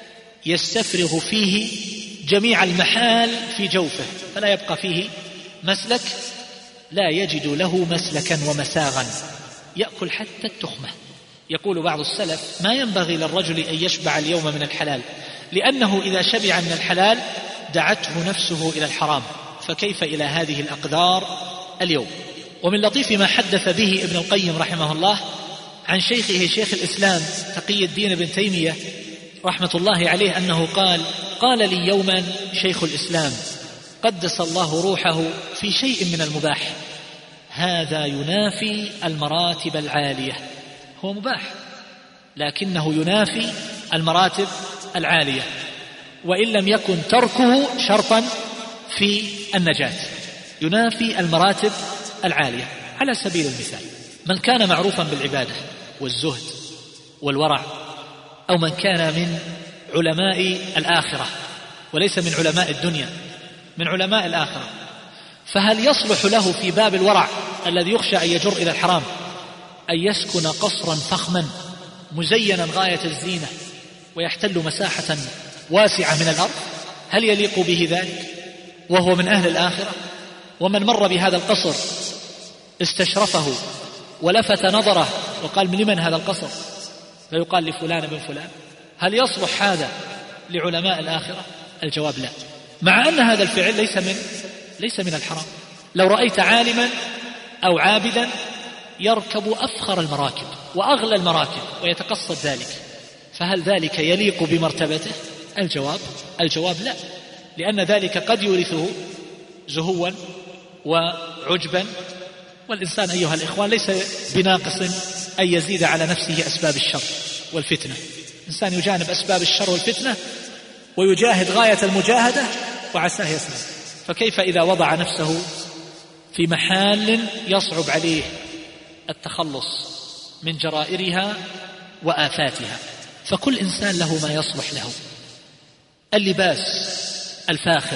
يستفرغ فيه جميع المحال في جوفه، فلا يبقى فيه مسلك، لا يجد له مسلكا ومساغا، يأكل حتى التخمة. يقول بعض السلف: ما ينبغي للرجل أن يشبع اليوم من الحلال، لأنه إذا شبع من الحلال دعته نفسه إلى الحرام، فكيف إلى هذه الأقدار اليوم؟ ومن لطيف ما حدث به ابن القيم رحمه الله عن شيخه شيخ الإسلام تقي الدين بن تيمية رحمة الله عليه أنه قال لي يوما شيخ الإسلام قدس الله روحه في شيء من المباح: هذا ينافي المراتب العالية. هو مباح لكنه ينافي المراتب العالية، وإن لم يكن تركه شرطا في النجاة، ينافي المراتب العالية. على سبيل المثال: من كان معروفا بالعبادة والزهد والورع، أو من كان من علماء الآخرة وليس من علماء الدنيا، من علماء الآخرة، فهل يصلح له في باب الورع الذي يخشى أن يجر إلى الحرام أن يسكن قصرا فخما مزينا غاية الزينة ويحتل مساحة واسعة من الأرض؟ هل يليق به ذلك وهو من أهل الآخرة؟ ومن مر بهذا القصر استشرفه ولفت نظره وقال: لمن هذا القصر؟ فيقال: لفلان بن فلان. هل يصلح هذا لعلماء الآخرة؟ الجواب لا، مع أن هذا الفعل ليس من الحرام. لو رأيت عالما أو عابدا يركب أفخر المراكب وأغلى المراكب ويتقصد ذلك، فهل ذلك يليق بمرتبته؟ الجواب لا، لأن ذلك قد يورثه زهوا وعجبا، والإنسان أيها الإخوان ليس بناقص أن يزيد على نفسه أسباب الشر والفتنة. الإنسان يجانب أسباب الشر والفتنة ويجاهد غاية المجاهدة وعساه يسلم، فكيف إذا وضع نفسه في محال يصعب عليه التخلص من جرائرها وآفاتها؟ فكل إنسان له ما يصلح له. اللباس الفاخر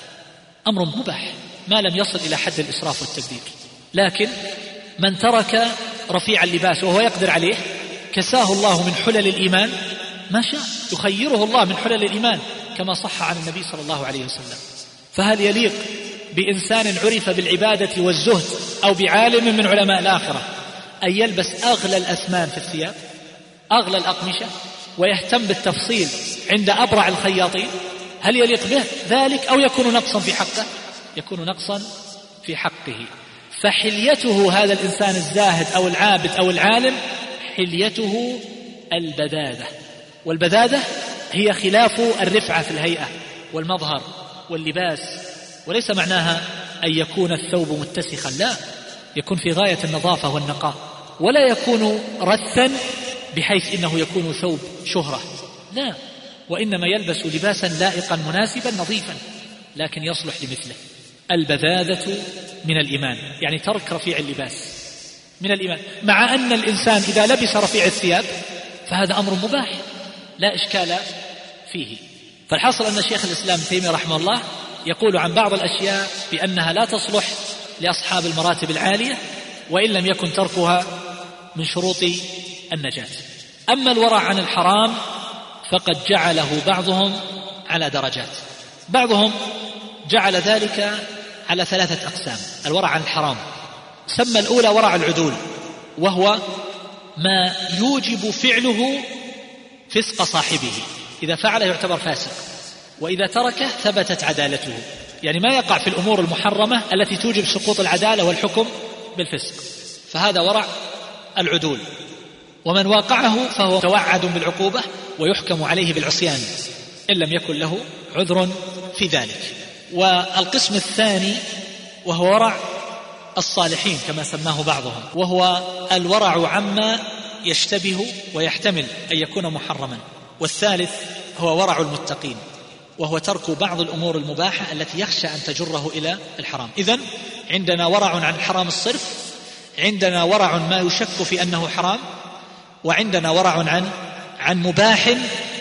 أمر مباح ما لم يصل إلى حد الإسراف والتبذير، لكن من ترك رفيع اللباس وهو يقدر عليه كساه الله من حلل الإيمان ما شاء، يخيره الله من حلل الإيمان كما صح عن النبي صلى الله عليه وسلم. فهل يليق بإنسان عرف بالعبادة والزهد أو بعالم من علماء الآخرة أن يلبس أغلى الأثمان في الثياب، أغلى الأقمشة، ويهتم بالتفصيل عند أبرع الخياطين؟ هل يليق به ذلك أو يكون نقصا في حقه؟ يكون نقصا في حقه. فحليته هذا الإنسان الزاهد أو العابد أو العالم حليته البذاذة، والبذاذة هي خلاف الرفعة في الهيئة والمظهر واللباس، وليس معناها أن يكون الثوب متسخا، لا، يكون في غاية النظافة والنقاء، ولا يكون رثا بحيث إنه يكون ثوب شهرة، لا، وإنما يلبس لباسا لائقا مناسبا نظيفا لكن يصلح لمثله. البذاذة من الإيمان، يعني ترك رفيع اللباس من الإيمان، مع أن الإنسان إذا لبس رفيع الثياب فهذا أمر مباح لا إشكال فيه. فالحاصل أن شيخ الإسلام ابن تيمية رحمه الله يقول عن بعض الأشياء بأنها لا تصلح لأصحاب المراتب العالية، وإن لم يكن تركها من شروط النجاة. أما الورع عن الحرام فقد جعله بعضهم على درجات. بعضهم جعل ذلك على 3 أقسام. الورع عن الحرام سمى الأولى ورع العدول، وهو ما يوجب فعله فسق صاحبه، إذا فعله يعتبر فاسق، وإذا تركه ثبتت عدالته، يعني ما يقع في الأمور المحرمة التي توجب سقوط العدالة والحكم بالفسق، فهذا ورع العدول. ومن واقعه فهو توعد بالعقوبة ويحكم عليه بالعصيان إن لم يكن له عذر في ذلك. والقسم الثاني وهو ورع الصالحين كما سماه بعضهم، وهو الورع عما يشتبه ويحتمل أن يكون محرما. والثالث هو ورع المتقين، وهو ترك بعض الأمور المباحة التي يخشى أن تجره إلى الحرام. إذن عندنا ورع عن الحرام الصرف، عندنا ورع ما يشك في أنه حرام، وعندنا ورع عن مباح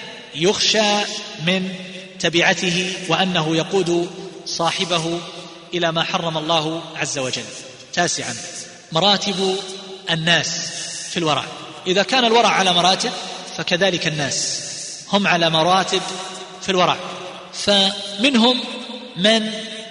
يخشى من تبعته وأنه يقود صاحبه إلى ما حرم الله عز وجل. 9، مراتب الناس في الورع. إذا كان الورع على مراتب فكذلك الناس هم على مراتب في الورع. فمنهم من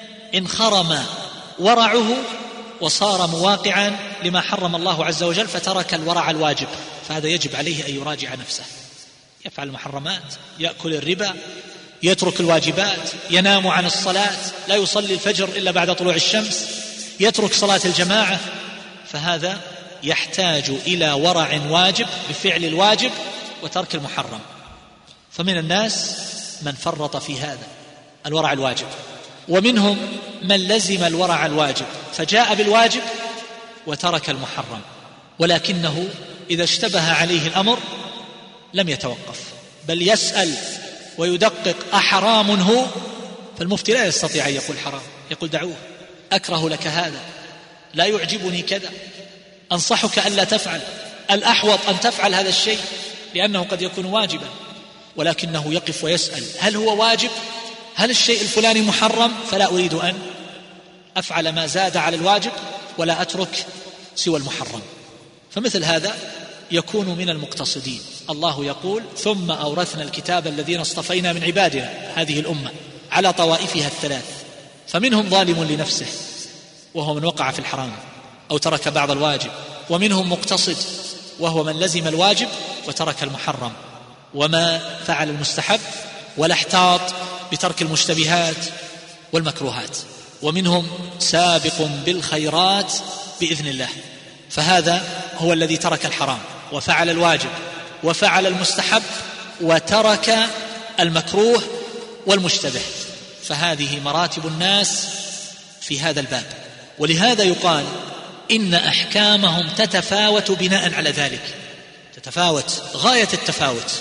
انخرم ورعه وصار مواقعا لما حرم الله عز وجل فترك الورع الواجب، فهذا يجب عليه أن يراجع نفسه. يفعل المحرمات، يأكل الربا، يترك الواجبات، ينام عن الصلاة، لا يصلي الفجر إلا بعد طلوع الشمس، يترك صلاة الجماعة، فهذا يحتاج إلى ورع واجب بفعل الواجب وترك المحرم. فمن الناس من فرط في هذا الورع الواجب، ومنهم من لزم الورع الواجب فجاء بالواجب وترك المحرم، ولكنه إذا اشتبه عليه الأمر لم يتوقف، بل يسأل ويدقق أحرام هو؟ فالمفتي لا يستطيع أن يقول حرام، يقول دعوه، أكره لك هذا، لا يعجبني كذا، أنصحك ألا تفعل، الأحوط أن تفعل هذا الشيء لأنه قد يكون واجبا، ولكنه يقف ويسأل هل هو واجب؟ هل الشيء الفلاني محرم؟ فلا أريد أن أفعل ما زاد على الواجب ولا أترك سوى المحرم. فمثل هذا يكون من المقتصدين. الله يقول ثم أورثنا الكتاب الذين اصطفينا من عبادنا، هذه الأمة على طوائفها الثلاث، فمنهم ظالم لنفسه وهو من وقع في الحرام أو ترك بعض الواجب، ومنهم مقتصد وهو من لزم الواجب وترك المحرم وما فعل المستحب ولا احتاط بترك المشتبهات والمكروهات، ومنهم سابق بالخيرات بإذن الله، فهذا هو الذي ترك الحرام وفعل الواجب وفعل المستحب وترك المكروه والمشتبه. فهذه مراتب الناس في هذا الباب، ولهذا يقال إن أحكامهم تتفاوت بناء على ذلك، تتفاوت غاية التفاوت،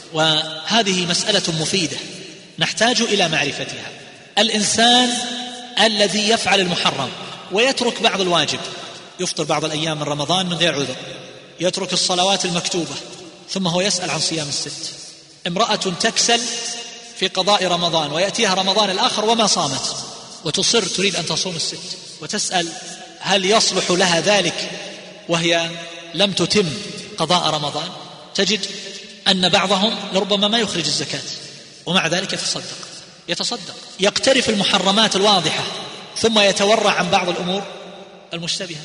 وهذه مسألة مفيدة نحتاج إلى معرفتها. الإنسان الذي يفعل المحرم ويترك بعض الواجب، يفطر بعض الأيام من رمضان من غير عذر، يترك الصلوات المكتوبة، ثم هو يسأل عن صيام الست. امرأة تكسل في قضاء رمضان ويأتيها رمضان الآخر وما صامت، وتصر تريد أن تصوم الست، وتسأل هل يصلح لها ذلك وهي لم تتم قضاء رمضان؟ تجد أن بعضهم لربما ما يخرج الزكاة ومع ذلك يتصدق، يقترف المحرمات الواضحة ثم يتورع عن بعض الأمور المشتبهة.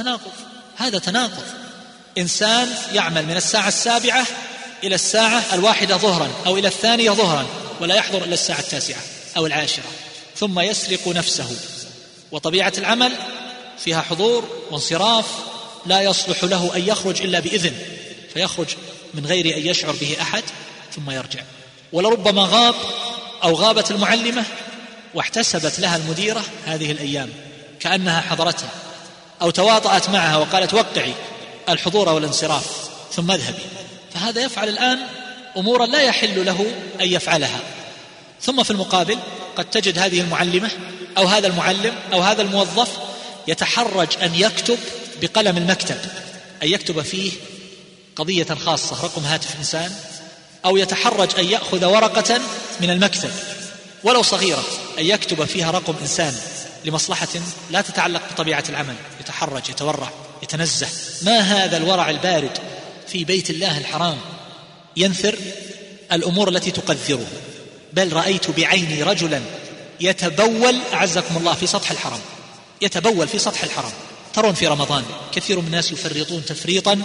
هذا تناقض. إنسان يعمل من الساعة 7 إلى الساعة 1 ظهرا أو إلى 2 ظهرا ولا يحضر إلا الساعة 9 أو 10، ثم يسرق نفسه، وطبيعة العمل فيها حضور وانصراف، لا يصلح له أن يخرج إلا بإذن، فيخرج من غير أن يشعر به أحد ثم يرجع. ولربما غاب أو غابت المعلمة واحتسبت لها المديرة هذه الأيام كأنها حضرتها، أو تواطأت معها وقالت وقعي الحضور والانصراف ثم اذهبي، فهذا يفعل الآن أمورا لا يحل له أن يفعلها. ثم في المقابل قد تجد هذه المعلمة أو هذا المعلم أو هذا الموظف يتحرج أن يكتب بقلم المكتب، أن يكتب فيه قضية خاصة، رقم هاتف إنسان، أو يتحرج أن يأخذ ورقة من المكتب ولو صغيرة، أن يكتب فيها رقم إنسان لمصلحة لا تتعلق بطبيعة العمل، يتحرج، يتورع، يتنزه. ما هذا الورع البارد في بيت الله الحرام ينثر الأمور التي تقذره؟ بل رأيت بعيني رجلا يتبول أعزكم الله في سطح الحرم، يتبول في سطح الحرم. ترون في رمضان كثير من الناس يفرطون تفريطا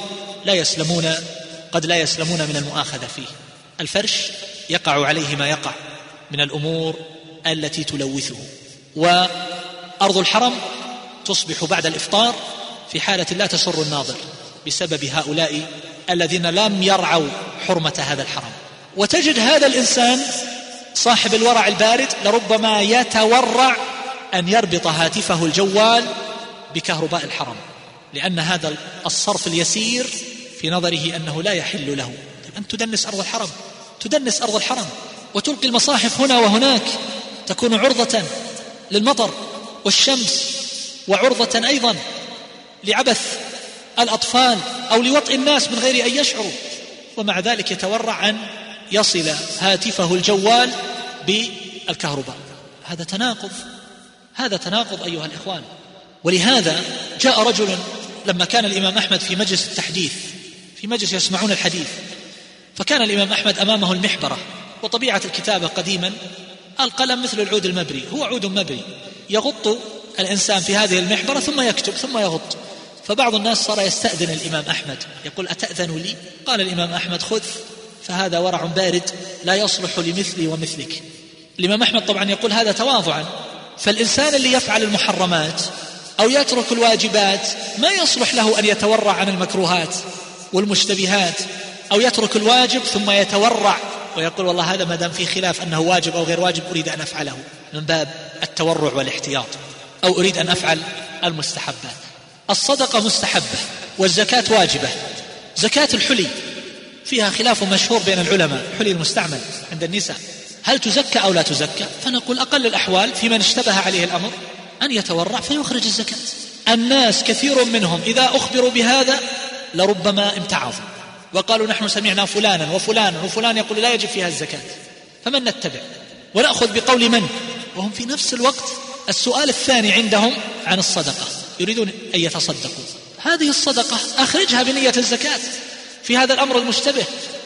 قد لا يسلمون من المؤاخذة فيه. الفرش يقع عليه ما يقع من الأمور التي تلوثه، وأرض الحرم تصبح بعد الإفطار في حالة لا تسر الناظر بسبب هؤلاء الذين لم يرعوا حرمة هذا الحرم. وتجد هذا الإنسان صاحب الورع البارد لربما يتورع أن يربط هاتفه الجوال بكهرباء الحرم، لأن هذا الصرف اليسير في نظره أنه لا يحل له. أن تدنس أرض الحرم، تدنس أرض الحرم وتلقي المصاحف هنا وهناك، تكون عرضة للمطر والشمس، وعرضة أيضا لعبث الأطفال أو لوطئ الناس من غير أن يشعروا. ومع ذلك يتورع أن يصل هاتفه الجوال بالكهرباء. هذا تناقض، هذا تناقض أيها الإخوان. ولهذا جاء رجل لما كان الإمام أحمد في مجلس التحديث، في مجلس يسمعون الحديث، فكان الإمام أحمد أمامه المحبرة، وطبيعة الكتابة قديما القلم مثل العود المبري، هو عود مبري يغط الإنسان في هذه المحبرة ثم يكتب ثم يغط. فبعض الناس صار يستأذن الإمام أحمد، يقول أتأذن لي؟ قال الإمام أحمد خذ، فهذا ورع بارد لا يصلح لمثلي ومثلك. الإمام أحمد طبعا يقول هذا تواضعا، فالإنسان اللي يفعل المحرمات أو يترك الواجبات ما يصلح له أن يتورع عن المكروهات والمشتبهات، أو يترك الواجب ثم يتورع ويقول والله هذا ما دام في خلاف أنه واجب أو غير واجب أريد أن أفعله من باب التورع والاحتياط، أو أريد أن أفعل المستحبات. الصدقة مستحبة والزكاة واجبة. زكاة الحلي فيها خلاف مشهور بين العلماء، حلي المستعمل عند النساء هل تزكى أو لا تزكى؟ فنقول أقل الأحوال في من اشتبه عليه الأمر أن يتورع فيخرج الزكاة. الناس كثير منهم إذا أخبروا بهذا لربما امتعظوا وقالوا نحن سمعنا فلانا وفلانا وفلان يقول لا يجب فيها الزكاة، فمن نتبع ونأخذ بقول من؟ وهم في نفس الوقت السؤال الثاني عندهم عن الصدقة، يريدون أن يتصدقوا. هذه الصدقة أخرجها بنية الزكاة في هذا الأمر المشتبه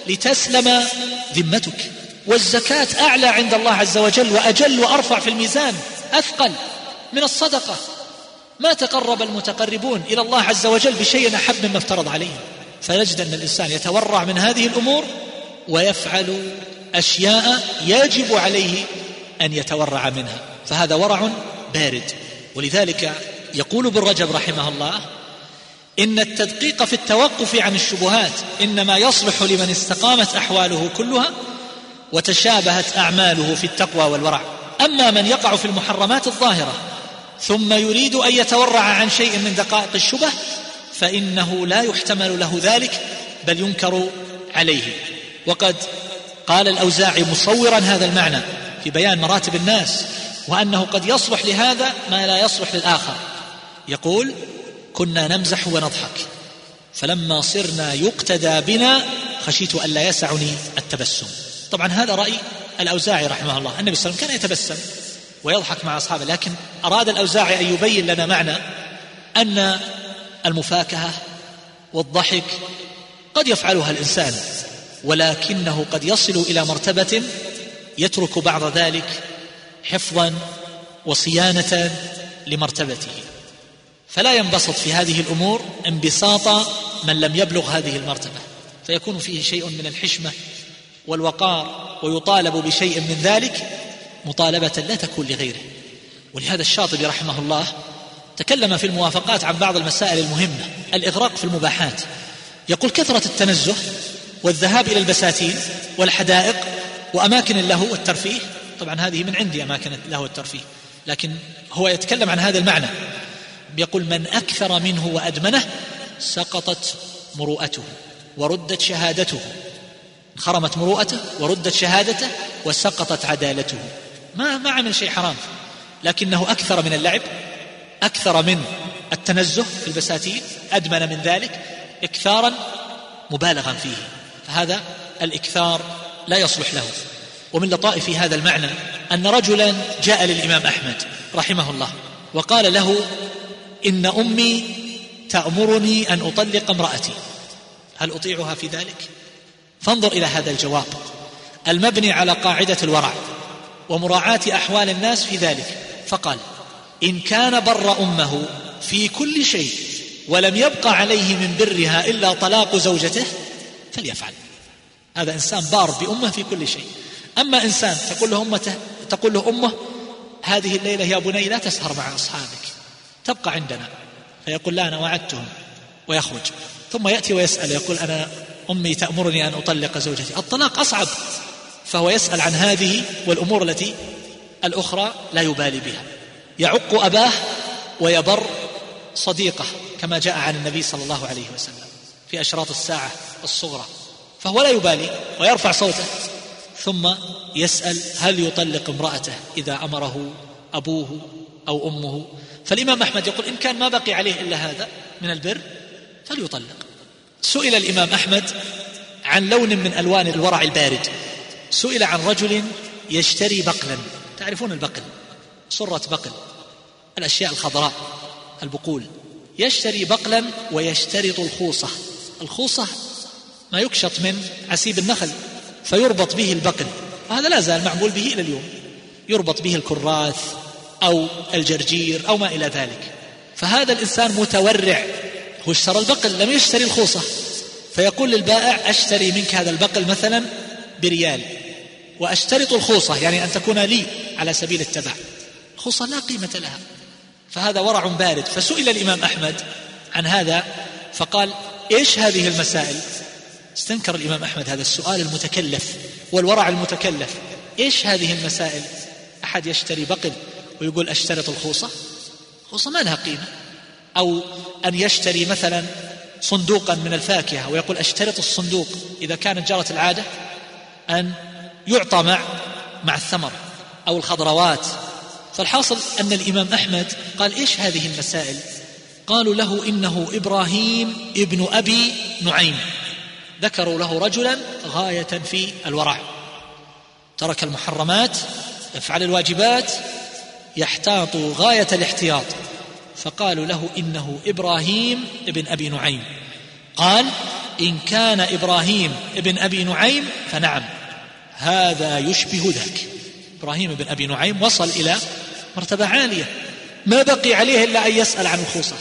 لتسلم ذمتك. والزكاة أعلى عند الله عز وجل وأجل وأرفع في الميزان، أثقل من الصدقة. ما تقرب المتقربون إلى الله عز وجل بشيء أحب مما افترض عليهم. فنجد أن الإنسان يتورع من هذه الأمور ويفعل أشياء يجب عليه أن يتورع منها، فهذا ورع بارد. ولذلك يقول ابن رجب رحمه الله إن التدقيق في التوقف عن الشبهات إنما يصلح لمن استقامت أحواله كلها وتشابهت أعماله في التقوى والورع. أما من يقع في المحرمات الظاهرة ثم يريد أن يتورع عن شيء من دقائق الشبه فإنه لا يحتمل له ذلك بل ينكر عليه. وقد قال الأوزاعي مصورا هذا المعنى في بيان مراتب الناس وأنه قد يصلح لهذا ما لا يصلح للآخر. يقول كنا نمزح ونضحك فلما صرنا يقتدى بنا خشيت أن لا يسعني التبسم. طبعا هذا رأي الأوزاعي رحمه الله. النبي صلى الله عليه وسلم كان يتبسم ويضحك مع أصحابه، لكن أراد الأوزاعي أن يبين لنا معنى أن المفاكهة والضحك قد يفعلها الإنسان، ولكنه قد يصل إلى مرتبة يترك بعض ذلك حفظا وصيانة لمرتبته، فلا ينبسط في هذه الأمور انبساط من لم يبلغ هذه المرتبة، فيكون فيه شيء من الحشمة والوقار ويطالب بشيء من ذلك مطالبة لا تكون لغيره. ولهذا الشاطبي رحمه الله تكلم في الموافقات عن بعض المسائل المهمة، الإغراق في المباحات. يقول كثرة التنزه والذهاب إلى البساتين والحدائق وأماكن اللهو والترفيه، طبعا هذه من عندي أماكن اللهو والترفيه، لكن هو يتكلم عن هذا المعنى. يقول من أكثر منه وأدمنه سقطت مروءته وردت شهادته، انخرمت مروءته وردت شهادته وسقطت عدالته. ما عمل شيء حرام، لكنه أكثر من اللعب، أكثر من التنزه في البساتين، أدمن من ذلك إكثارا مبالغا فيه، فهذا الإكثار لا يصلح له. ومن لطائف هذا المعنى أن رجلا جاء للإمام أحمد رحمه الله وقال له: إن أمي تأمرني أن أطلق امرأتي، هل أطيعها في ذلك؟ فانظر إلى هذا الجواب المبني على قاعدة الورع ومراعاة أحوال الناس في ذلك، فقال: إن كان بر أمه في كل شيء ولم يبقى عليه من برها إلا طلاق زوجته فليفعل. هذا إنسان بار بأمه في كل شيء. أما إنسان تقول له أمه: هذه الليلة يا بني لا تسهر مع أصحابك، تبقى عندنا، فيقول: لا، أنا وعدتهم، ويخرج. ثم يأتي ويسأل يقول: أنا أمي تأمرني أن أطلق زوجتي. الطلاق أصعب، فهو يسأل عن هذه والأمور التي الأخرى لا يبالي بها. يعق أباه ويبر صديقه كما جاء عن النبي صلى الله عليه وسلم في أشراط الساعة الصغرى، فهو لا يبالي ويرفع صوته، ثم يسأل هل يطلق امرأته إذا أمره أبوه أو أمه. فالإمام أحمد يقول: إن كان ما بقي عليه إلا هذا من البر فليطلق. سئل الإمام أحمد عن لون من ألوان الورع البارد، سئل عن رجل يشتري بقلا، تعرفون البقل، صرة بقل، الأشياء الخضراء، البقول، يشتري بقلا ويشترط الخوصة. الخوصة ما يكشط من عسيب النخل فيربط به البقل، وهذا لا زال معمول به إلى اليوم، يربط به الكراث أو الجرجير أو ما إلى ذلك. فهذا الإنسان متورع، هو اشترى البقل لم يشتري الخوصة، فيقول للبائع: أشتري منك هذا البقل مثلا بريال وأشترط الخوصة، يعني أن تكون لي على سبيل التبع. الخوصة لا قيمة لها، فهذا ورع بارد. فسئل الإمام أحمد عن هذا فقال: إيش هذه المسائل؟ استنكر الإمام أحمد هذا السؤال المتكلف والورع المتكلف. إيش هذه المسائل؟ أحد يشتري بقل ويقول أشترط الخوصة؟ الخوصة ما لها قيمة. أو أن يشتري مثلا صندوقا من الفاكهة ويقول أشترط الصندوق، إذا كانت جرت العادة أن يعطى مع الثمر أو الخضروات. فالحاصل أن الإمام أحمد قال: إيش هذه المسائل؟ قالوا له: إنه إبراهيم ابن أبي نعيم. ذكروا له رجلا غاية في الورع، ترك المحرمات، يفعل الواجبات، يحتاط غاية الاحتياط. فقالوا له: إنه إبراهيم ابن أبي نعيم. قال: إن كان إبراهيم ابن أبي نعيم فنعم، هذا يشبه ذاك. إبراهيم ابن أبي نعيم وصل إلى مرتبة عالية، ما بقي عليه إلا أن يسأل عن الخوصة.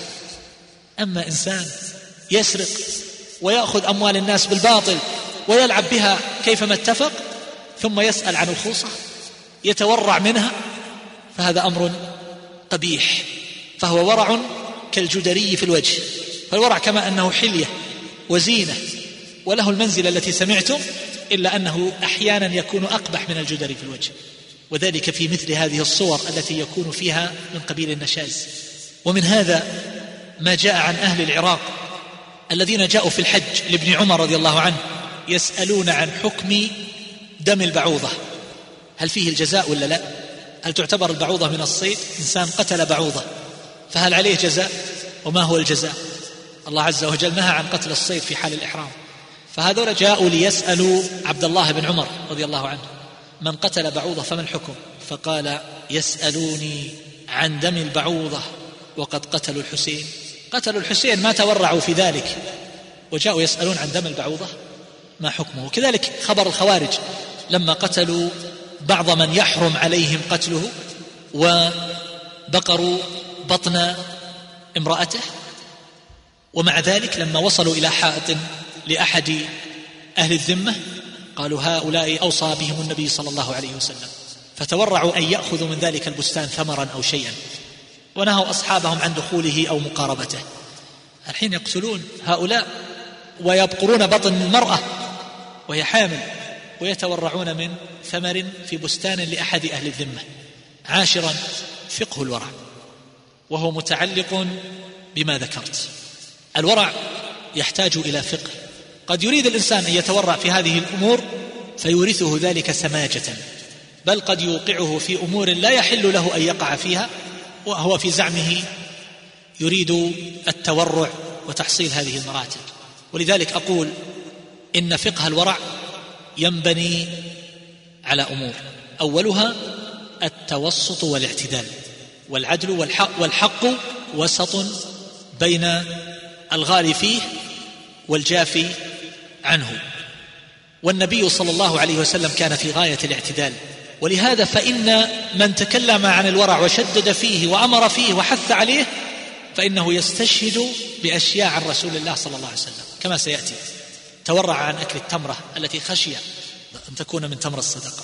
أما إنسان يسرق ويأخذ أموال الناس بالباطل ويلعب بها كيفما اتفق، ثم يسأل عن الخوصة، يتورع منها، فهذا أمر قبيح. فهو ورع كالجدري في الوجه. فالورع كما أنه حلية وزينة وله المنزلة التي سمعتم، إلا أنه أحيانا يكون أقبح من الجدري في الوجه، وذلك في مثل هذه الصور التي يكون فيها من قبيل النشاز. ومن هذا ما جاء عن أهل العراق الذين جاءوا في الحج لابن عمر رضي الله عنه يسألون عن حكم دم البعوضة، هل فيه الجزاء ولا لا؟ هل تعتبر البعوضة من الصيد؟ إنسان قتل بعوضة فهل عليه جزاء؟ وما هو الجزاء؟ الله عز وجل نهى عن قتل الصيد في حال الإحرام. فهذول جاءوا ليسألوا عبد الله بن عمر رضي الله عنه: من قتل بعوضة فما الحكم؟ فقال: يسألوني عن دم البعوضة وقد قتلوا الحسين. قتلوا الحسين ما تورعوا في ذلك، وجاءوا يسألون عن دم البعوضة ما حكمه. كذلك خبر الخوارج لما قتلوا بعض من يحرم عليهم قتله وبقروا بطن امرأته، ومع ذلك لما وصلوا إلى حائط لأحد أهل الذمة قالوا: هؤلاء أوصى بهم النبي صلى الله عليه وسلم، فتورعوا أن يأخذوا من ذلك البستان ثمرا أو شيئا، ونهوا أصحابهم عن دخوله أو مقاربته. الحين يقتلون هؤلاء ويبقرون بطن المرأة وهي حامل، ويتورعون من ثمر في بستان لأحد أهل الذمة. عاشرا، فقه الورع، وهو متعلق بما ذكرت. الورع يحتاج إلى فقه. قد يريد الإنسان أن يتورع في هذه الأمور فيورثه ذلك سماجة، بل قد يوقعه في أمور لا يحل له أن يقع فيها، وهو في زعمه يريد التورع وتحصيل هذه المراتب. ولذلك أقول إن فقه الورع ينبني على أمور، أولها التوسط والاعتدال، والعدل والحق وسط بين الغالي فيه والجافي عنه. والنبي صلى الله عليه وسلم كان في غاية الاعتدال، ولهذا فإن من تكلم عن الورع وشدد فيه وأمر فيه وحث عليه فإنه يستشهد بأشياء عن رسول الله صلى الله عليه وسلم كما سيأتي. تورع عن أكل التمرة التي خشي أن تكون من تمر الصدقة.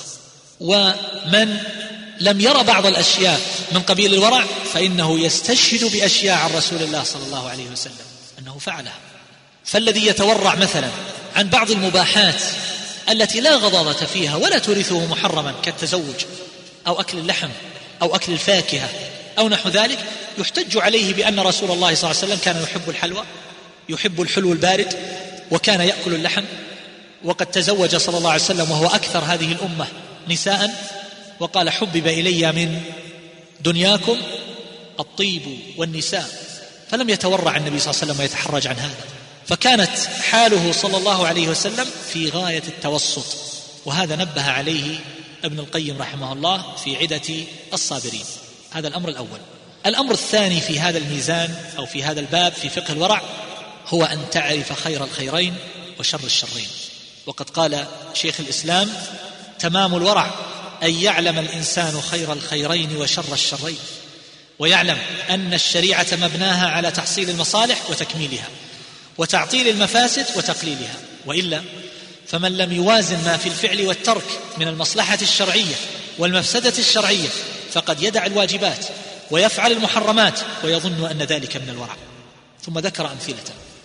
ومن لم يرى بعض الأشياء من قبيل الورع فإنه يستشهد بأشياء عن رسول الله صلى الله عليه وسلم أنه فعلها. فالذي يتورع مثلا عن بعض المباحات التي لا غضاضة فيها ولا تورثه محرما كالتزوج أو أكل اللحم أو أكل الفاكهة أو نحو ذلك، يحتج عليه بأن رسول الله صلى الله عليه وسلم كان يحب الحلوى، يحب الحلو البارد، وكان يأكل اللحم، وقد تزوج صلى الله عليه وسلم وهو أكثر هذه الأمة نساء، وقال حبب إلي من دنياكم الطيب والنساء، فلم يتورع النبي صلى الله عليه وسلم ويتحرج عن هذا. فكانت حاله صلى الله عليه وسلم في غاية التوسط، وهذا نبه عليه ابن القيم رحمه الله في عدة الصابرين. هذا الأمر الأول. الأمر الثاني في هذا الميزان أو في هذا الباب في فقه الورع هو أن تعرف خير الخيرين وشر الشرين. وقد قال شيخ الإسلام: تمام الورع أن يعلم الإنسان خير الخيرين وشر الشرين، ويعلم أن الشريعة مبناها على تحصيل المصالح وتكميلها، وتعطيل المفاسد وتقليلها، وإلا فمن لم يوازن ما في الفعل والترك من المصلحة الشرعية والمفسدة الشرعية فقد يدع الواجبات ويفعل المحرمات ويظن أن ذلك من الورع. ثم ذكر أمثلة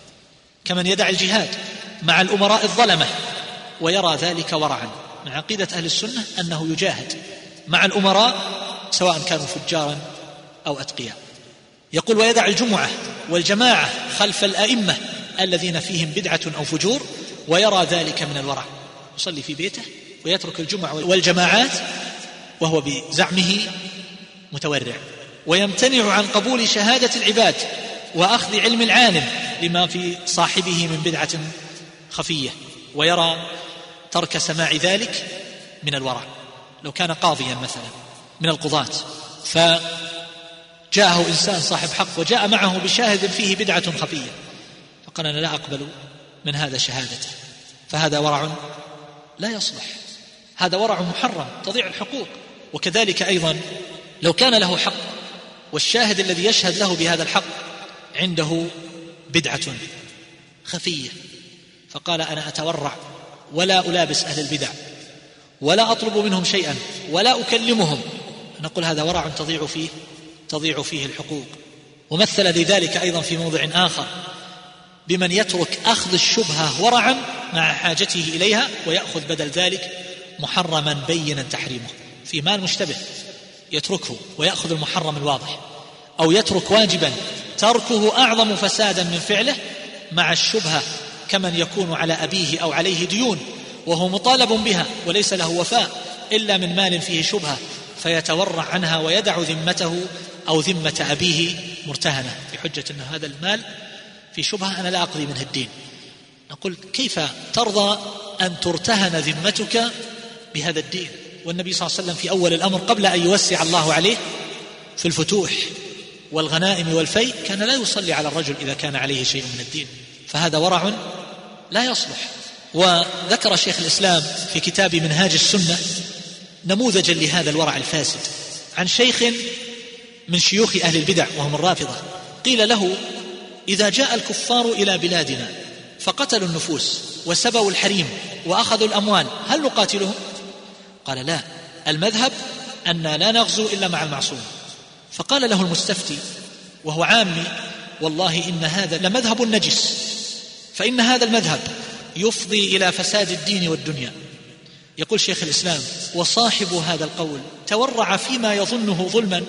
كمن يدع الجهاد مع الأمراء الظلمة ويرى ذلك ورعا. من عقيدة أهل السنة أنه يجاهد مع الأمراء سواء كانوا فجارا أو أتقياء. يقول: ويدع الجمعة والجماعة خلف الأئمة الذين فيهم بدعة أو فجور ويرى ذلك من الورع، يصلي في بيته ويترك الجمعة والجماعات وهو بزعمه متورع، ويمتنع عن قبول شهادة العباد وأخذ علم العالم لما في صاحبه من بدعة خفية، ويرى ترك سماع ذلك من الورع. لو كان قاضيا مثلا من القضاة فجاءه إنسان صاحب حق وجاء معه بشاهد فيه بدعة خفية فقال: أنا لا أقبل من هذا شهادته، فهذا ورع لا يصلح، هذا ورع محرم تضيع الحقوق. وكذلك أيضا لو كان له حق والشاهد الذي يشهد له بهذا الحق عنده بدعة خفية فقال: أنا أتورع ولا ألابس أهل البدع ولا أطلب منهم شيئا ولا أكلمهم، نقول هذا ورع تضيع فيه الحقوق. ومثل لذلك أيضا في موضع آخر بمن يترك أخذ الشبهة ورعا مع حاجته إليها ويأخذ بدل ذلك محرما بينا تحريمه. في مال مشتبه يتركه ويأخذ المحرم الواضح، أو يترك واجبا تركه أعظم فسادا من فعله مع الشبهة، كمن يكون على أبيه أو عليه ديون وهو مطالب بها وليس له وفاء إلا من مال فيه شبهة فيتورع عنها ويدع ذمته أو ذمة أبيه مرتهنة بحجة أن هذا المال في شبهة أنا لا أقضي منه الدين. نقول: كيف ترضى أن ترتهن ذمتك بهذا الدين؟ والنبي صلى الله عليه وسلم في أول الأمر قبل أن يوسع الله عليه في الفتوح والغنائم والفيء كان لا يصلي على الرجل إذا كان عليه شيء من الدين، فهذا ورع لا يصلح. وذكر شيخ الإسلام في كتاب منهاج السنة نموذجا لهذا الورع الفاسد عن شيخ من شيوخ أهل البدع وهم الرافضة، قيل له: إذا جاء الكفار إلى بلادنا فقتلوا النفوس وسبوا الحريم وأخذوا الأموال هل نقاتلهم؟ قال: لا، المذهب أن لا نغزو إلا مع المعصوم. فقال له المستفتي وهو عامي: والله إن هذا لمذهب نجس، فإن هذا المذهب يفضي إلى فساد الدين والدنيا. يقول شيخ الإسلام: وصاحب هذا القول تورع فيما يظنه ظلما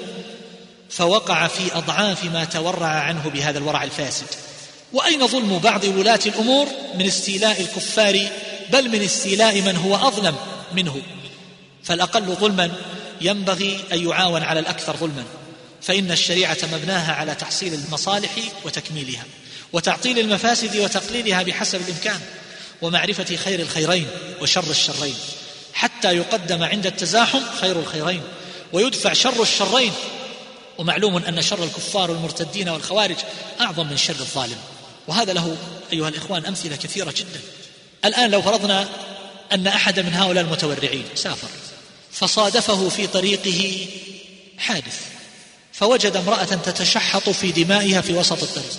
فوقع في أضعاف ما تورع عنه بهذا الورع الفاسد. وأين ظلم بعض ولاة الأمور من استيلاء الكفار، بل من استيلاء من هو أظلم منه، فالأقل ظلما ينبغي أن يعاون على الأكثر ظلما، فإن الشريعة مبناها على تحصيل المصالح وتكميلها وتعطيل المفاسد وتقليلها بحسب الإمكان، ومعرفة خير الخيرين وشر الشرين، حتى يقدم عند التزاحم خير الخيرين ويدفع شر الشرين. ومعلوم أن شر الكفار والمرتدين والخوارج أعظم من شر الظالم، وهذا له أيها الإخوان أمثلة كثيرة جدا. الآن لو فرضنا أن أحد من هؤلاء المتورعين سافر فصادفه في طريقه حادث، فوجد امرأة تتشحط في دمائها في وسط الطريق،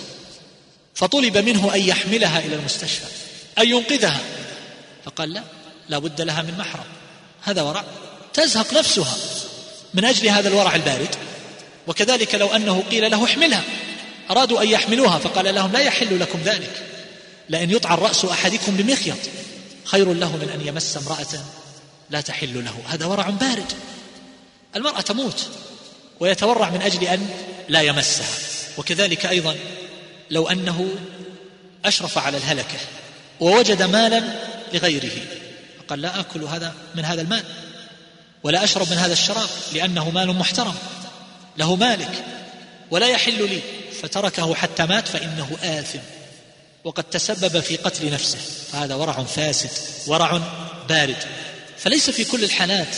فطلب منه أن يحملها إلى المستشفى، أن ينقذها، فقال لا بد لها من محرم. هذا ورع، تزهق نفسها من أجل هذا الورع البارد. وكذلك لو أنه قيل له احملها، أرادوا أن يحملوها فقال لهم لا يحل لكم ذلك، لأن يطعن رأس أحدكم بمخيط خير له من أن يمس امرأة لا تحل له. هذا ورع بارد. المرأة تموت ويتورع من أجل أن لا يمسها. وكذلك أيضا لو أنه أشرف على الهلكة ووجد مالا لغيره، فقال لا أكل من هذا المال ولا أشرب من هذا الشراب لأنه مال محترم له مالك ولا يحل لي، فتركه حتى مات فإنه آثم وقد تسبب في قتل نفسه. فهذا ورع فاسد، ورع بارد. فليس في كل الحالات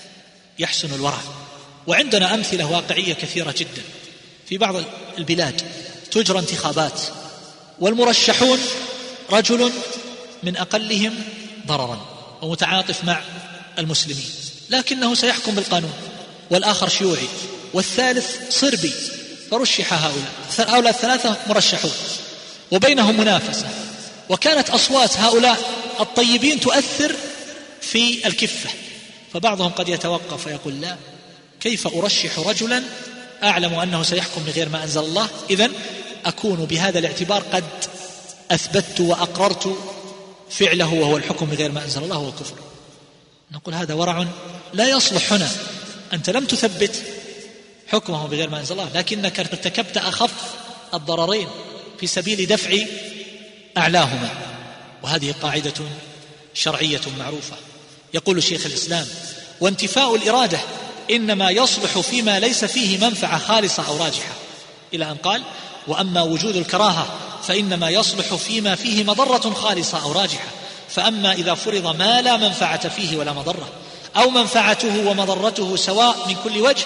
يحسن الورع. وعندنا أمثلة واقعية كثيرة جدا. في بعض البلاد تجرى انتخابات والمرشحون رجل من أقلهم ضررا ومتعاطف مع المسلمين، لكنه سيحكم بالقانون، والآخر شيوعي، والثالث صربي، فرشح هؤلاء الثلاثة مرشحون وبينهم منافسة، وكانت أصوات هؤلاء الطيبين تؤثر في الكفة، فبعضهم قد يتوقف ويقول لا، كيف أرشح رجلا أعلم أنه سيحكم بغير ما أنزل الله، إذن أكون بهذا الاعتبار قد أثبتت وأقررت فعله وهو الحكم بغير ما أنزل الله وكفر. نقول هذا ورع لا يصلح هنا. أنت لم تثبت حكمه بغير ما أنزل الله، لكنك ارتكبت أخف الضررين في سبيل دفع أعلاهما، وهذه قاعدة شرعية معروفة. يقول شيخ الإسلام: وانتفاء الإرادة إنما يصلح فيما ليس فيه منفعة خالصة أو راجحة، إلى أن قال: وأما وجود الكراهة فإنما يصلح فيما فيه مضرة خالصة أو راجحة، فأما إذا فرض ما لا منفعة فيه ولا مضرة، أو منفعته ومضرته سواء من كل وجه،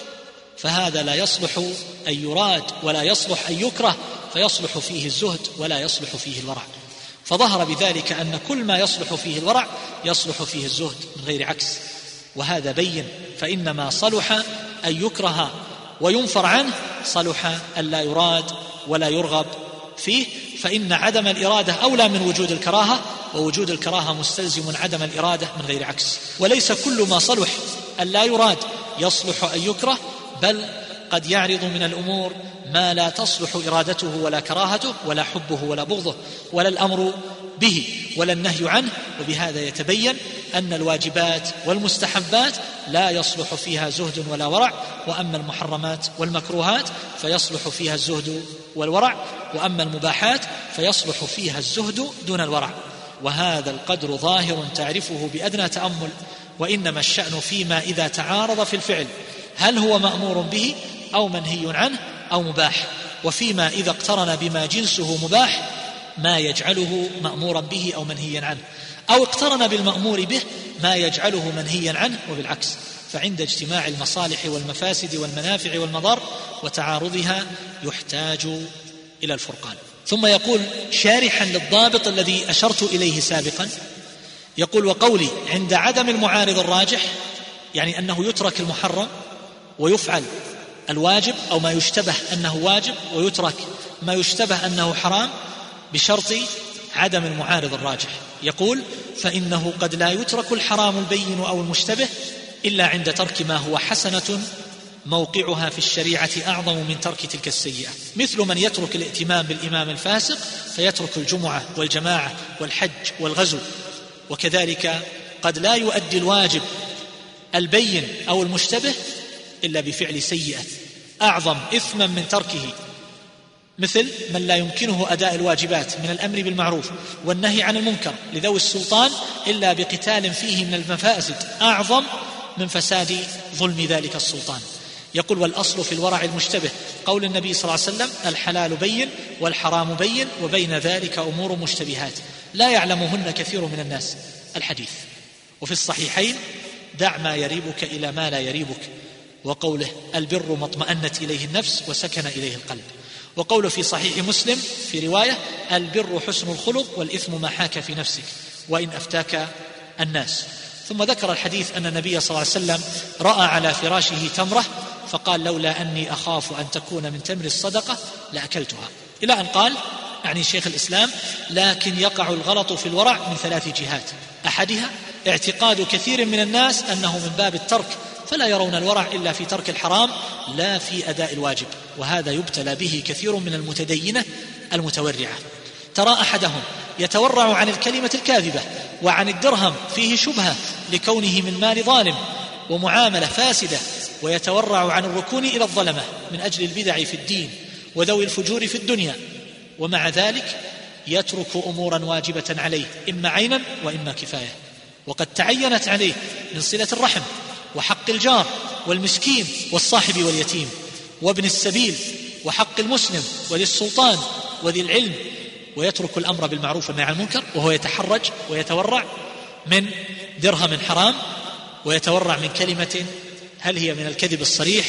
فهذا لا يصلح أن يراد ولا يصلح أن يكره، فيصلح فيه الزهد ولا يصلح فيه الورع. فظهر بذلك أن كل ما يصلح فيه الورع يصلح فيه الزهد من غير عكس، وهذا بين. فإنما صلح أن يكره وينفر عنه صلح أن لا يراد ولا يرغب فيه، فإن عدم الإرادة أولى من وجود الكراهة، ووجود الكراهة مستلزم عدم الإرادة من غير عكس. وليس كل ما صلح أن لا يراد يصلح أن يكره، بل قد يعرض من الأمور ما لا تصلح إرادته ولا كراهته ولا حبه ولا بغضه ولا الأمر به ولا النهي عنه. وبهذا يتبين أن الواجبات والمستحبات لا يصلح فيها زهد ولا ورع، وأما المحرمات والمكروهات فيصلح فيها الزهد والورع، وأما المباحات فيصلح فيها الزهد دون الورع. وهذا القدر ظاهر تعرفه بأدنى تأمل، وإنما الشأن فيما إذا تعارض في الفعل هل هو مأمور به أو منهي عنه أو مباح، وفيما إذا اقترن بما جنسه مباح ما يجعله مأمورا به أو منهيا عنه، أو اقترن بالمأمور به ما يجعله منهيا عنه، وبالعكس. فعند اجتماع المصالح والمفاسد والمنافع والمضار وتعارضها يحتاج إلى الفرقان. ثم يقول شارحا للضابط الذي أشرت إليه سابقا، يقول: وقولي عند عدم المعارض الراجح، يعني أنه يترك المحرم ويفعل الواجب أو ما يشتبه أنه واجب، ويترك ما يشتبه أنه حرام بشرط عدم المعارض الراجح. يقول: فإنه قد لا يترك الحرام البين أو المشتبه إلا عند ترك ما هو حسنة موقعها في الشريعة أعظم من ترك تلك السيئة، مثل من يترك الائتمام بالإمام الفاسق فيترك الجمعة والجماعة والحج والغزو. وكذلك قد لا يؤدي الواجب البين أو المشتبه إلا بفعل سيئة أعظم إثما من تركه، مثل من لا يمكنه أداء الواجبات من الأمر بالمعروف والنهي عن المنكر لذوي السلطان إلا بقتال فيه من المفاسد أعظم من فساد ظلم ذلك السلطان. يقول: والأصل في الورع المشتبه قول النبي صلى الله عليه وسلم: الحلال بين والحرام بين وبين ذلك أمور مشتبهات لا يعلمهن كثير من الناس، الحديث. وفي الصحيحين: دع ما يريبك إلى ما لا يريبك، وقوله البر ما اطمأنت إليه النفس وسكن إليه القلب، وقوله في صحيح مسلم في رواية البر حسن الخلق والإثم ما حاك في نفسك وإن أفتاك الناس. ثم ذكر الحديث أن النبي صلى الله عليه وسلم رأى على فراشه تمرة فقال لولا أني أخاف أن تكون من تمر الصدقة لأكلتها، إلى أن قال يعني شيخ الإسلام لكن يقع الغلط في الورع من 3 جهات، أحدها اعتقاد كثير من الناس أنه من باب الترك فلا يرون الورع إلا في ترك الحرام لا في أداء الواجب، وهذا يبتلى به كثير من المتدينة المتورعة. ترى أحدهم يتورع عن الكلمة الكاذبة وعن الدرهم فيه شبهة لكونه من مال ظالم ومعاملة فاسدة، ويتورع عن الركون إلى الظلمة من أجل البدع في الدين وذوي الفجور في الدنيا، ومع ذلك يترك أمورا واجبة عليه إما عينا وإما كفاية، وقد تعينت عليه من صلة الرحم وحق الجار والمسكين والصاحب واليتيم وابن السبيل وحق المسلم وذي السلطان وذي العلم، ويترك الأمر بالمعروف والنهي عن المنكر وهو يتحرج ويتورع من درهم حرام، ويتورع من كلمة هل هي من الكذب الصريح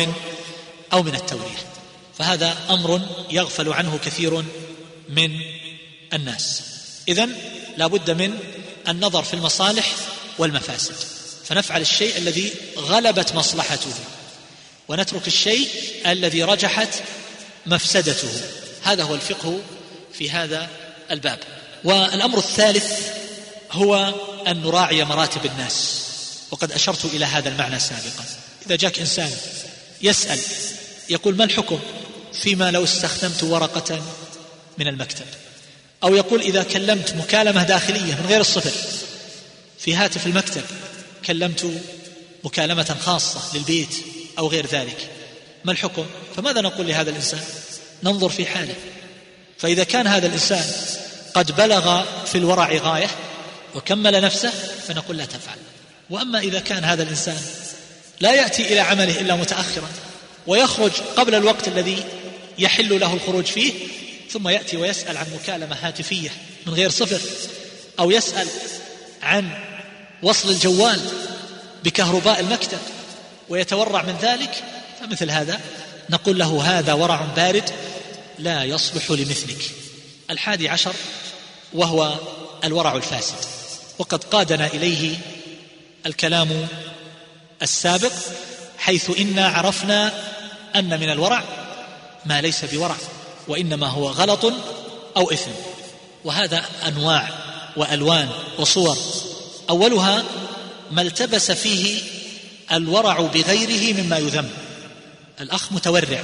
أو من التورية. فهذا أمر يغفل عنه كثير من الناس. إذن لا بد من النظر في المصالح والمفاسد، فنفعل الشيء الذي غلبت مصلحته ونترك الشيء الذي رجحت مفسدته. هذا هو الفقه في هذا الباب. والأمر الثالث هو أن نراعي مراتب الناس، وقد أشرت إلى هذا المعنى سابقا. إذا جاك إنسان يسأل يقول ما الحكم فيما لو استخدمت ورقة من المكتب، أو يقول إذا كلمت مكالمة داخلية من غير الصفر في هاتف المكتب كلمت مكالمة خاصة للبيت أو غير ذلك، ما الحكم؟ فماذا نقول لهذا الإنسان؟ ننظر في حاله، فإذا كان هذا الإنسان قد بلغ في الورع غاية وكمل نفسه فنقول لا تفعل. وأما إذا كان هذا الإنسان لا يأتي إلى عمله إلا متأخرا ويخرج قبل الوقت الذي يحل له الخروج فيه، ثم يأتي ويسأل عن مكالمة هاتفية من غير صفر، أو يسأل عن وصل الجوال بكهرباء المكتب ويتورع من ذلك، فمثل هذا نقول له هذا ورع بارد لا يصلح لمثلك. 11 وهو الورع الفاسد، وقد قادنا إليه الكلام السابق، حيث إنا عرفنا أن من الورع ما ليس بورع وإنما هو غلط أو إثم، وهذا أنواع وألوان وصور. أولها ما التبس فيه الورع بغيره مما يذم. الأخ متورع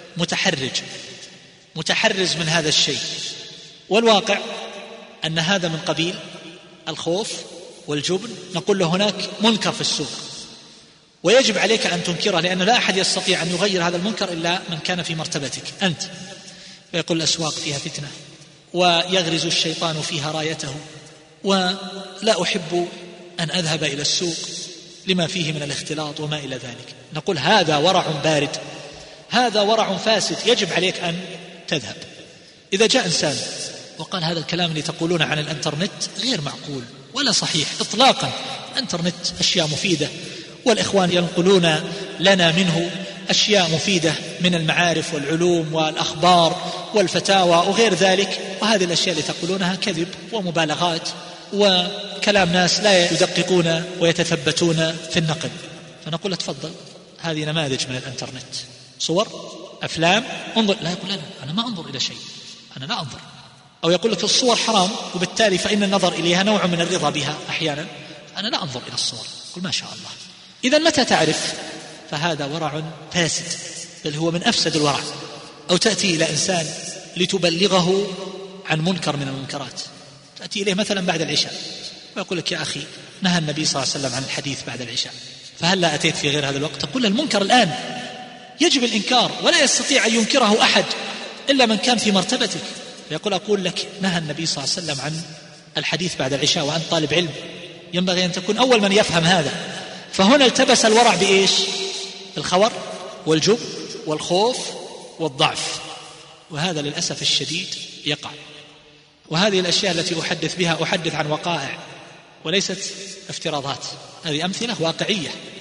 متحرز من هذا الشيء، والواقع أن هذا من قبيل الخوف والجبن. نقول له هناك منكر في السوق ويجب عليك أن تنكره، لأن لا أحد يستطيع أن يغير هذا المنكر إلا من كان في مرتبتك أنت. فيقول الأسواق فيها فتنة ويغرز الشيطان فيها رايته، ولا أحب أن أذهب إلى السوق لما فيه من الاختلاط وما إلى ذلك. نقول هذا ورع بارد، هذا ورع فاسد، يجب عليك أن تذهب. إذا جاء إنسان وقال هذا الكلام اللي تقولون عن الانترنت غير معقول ولا صحيح إطلاقا، الانترنت أشياء مفيدة والإخوان ينقلون لنا منه أشياء مفيدة من المعارف والعلوم والأخبار والفتاوى وغير ذلك، وهذه الأشياء اللي تقولونها كذب ومبالغات وكلام ناس لا يدققون ويتثبتون في النقل. فنقول تفضل، هذه نماذج من الانترنت، صور، أفلام، انظر. لا يقول لا أنا ما أنظر إلى شيء، أنا لا أنظر. أو يقول لك الصور حرام وبالتالي فإن النظر إليها نوع من الرضا بها أحيانا، أنا لا أنظر إلى الصور. قل ما شاء الله. إذا متى تعرف؟ فهذا ورع فاسد، بل هو من أفسد الورع. أو تأتي إلى إنسان لتبلغه عن منكر من المنكرات، تأتي إليه مثلا بعد العشاء ويقول لك يا أخي نهى النبي صلى الله عليه وسلم عن الحديث بعد العشاء، فهل لا أتيت في غير هذا الوقت؟ تقول المنكر الآن يجب الإنكار، ولا يستطيع أن ينكره أحد إلا من كان في مرتبتك. فيقول أقول لك نهى النبي صلى الله عليه وسلم عن الحديث بعد العشاء وأنت طالب علم، ينبغي أن تكون أول من يفهم هذا. فهنا التبس الورع بإيش؟ الخور والجب والخوف والضعف، وهذا للأسف الشديد يقع. وهذه الأشياء التي أحدث بها أحدث عن وقائع وليست افتراضات، هذه أمثلة واقعية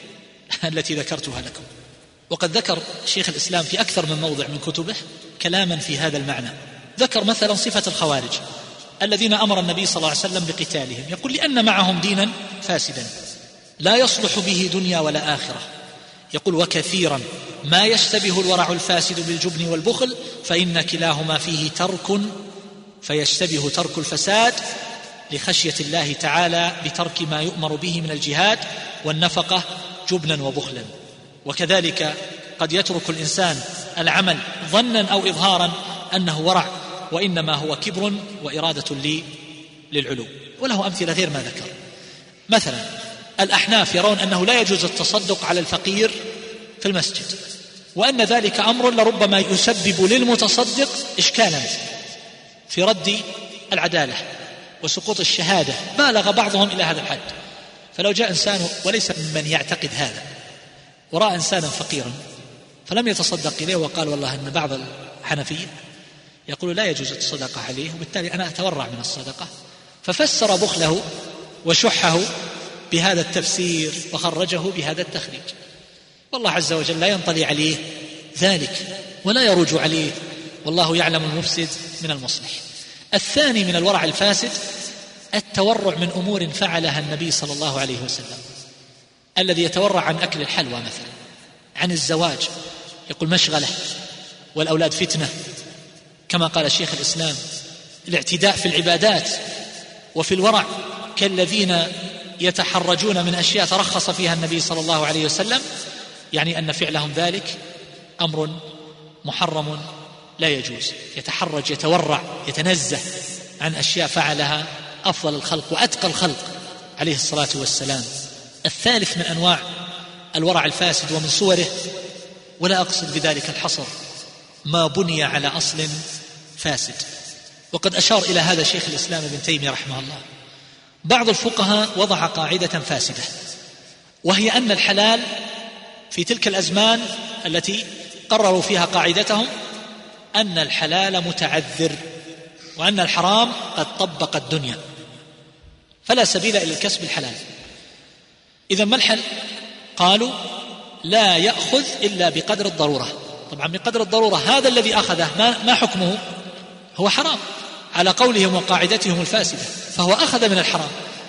التي ذكرتها لكم. وقد ذكر شيخ الإسلام في أكثر من موضع من كتبه كلاما في هذا المعنى. ذكر مثلا صفة الخوارج الذين أمر النبي صلى الله عليه وسلم بقتالهم، يقول: لأن معهم دينا فاسدا لا يصلح به دنيا ولا آخرة. يقول: وكثيرا ما يشتبه الورع الفاسد بالجبن والبخل، فإن كلاهما فيه ترك، فيشتبه ترك الفساد لخشية الله تعالى بترك ما يؤمر به من الجهاد والنفقة جبنا وبخلا. وكذلك قد يترك الإنسان العمل ظنا أو إظهارا أنه ورع، وإنما هو كبر وإرادة للعلو. وله أمثلة غير ما ذكر. مثلا الأحناف يرون أنه لا يجوز التصدق على الفقير في المسجد، وأن ذلك أمر لربما يسبب للمتصدق إشكالا في رد العدالة وسقوط الشهادة. بالغ بعضهم إلى هذا الحد. فلو جاء إنسان وليس ممن يعتقد هذا ورأى إنسانا فقيرا فلم يتصدق إليه وقال: والله أن بعض الحنفية يقول لا يجوز الصدقة عليه، وبالتالي أنا أتورع من الصدقة، ففسر بخله وشحه بهذا التفسير وخرجه بهذا التخريج. والله عز وجل لا ينطلي عليه ذلك ولا يروج عليه، والله يعلم المفسد من المصلح. الثاني من الورع الفاسد التورع من أمور فعلها النبي صلى الله عليه وسلم، الذي يتورع عن أكل الحلوى مثلا، عن الزواج، يقول مشغلة، والأولاد فتنة، كما قال شيخ الإسلام: الاعتداء في العبادات وفي الورع كالذين يتحرجون من أشياء ترخص فيها النبي صلى الله عليه وسلم، يعني أن فعلهم ذلك أمر محرم لا يجوز. يتحرج، يتورع، يتنزه عن أشياء فعلها أفضل الخلق وأتقى الخلق عليه الصلاة والسلام. الثالث من أنواع الورع الفاسد ومن صوره، ولا أقصد بذلك الحصر، ما بني على أصل فاسد. وقد أشار إلى هذا شيخ الإسلام ابن تيمية رحمه الله. بعض الفقهاء وضع قاعدة فاسدة، وهي أن الحلال في تلك الأزمان التي قرروا فيها قاعدتهم أن الحلال متعذر، وأن الحرام قد طبق الدنيا، فلا سبيل إلى الكسب الحلال. إذا ما الحل؟ قالوا: لا يأخذ إلا بقدر الضرورة. طبعا بقدر الضرورة هذا الذي أخذه ما حكمه؟ هو حرام على قولهم وقاعدتهم الفاسدة، فهو أخذ من الحرام،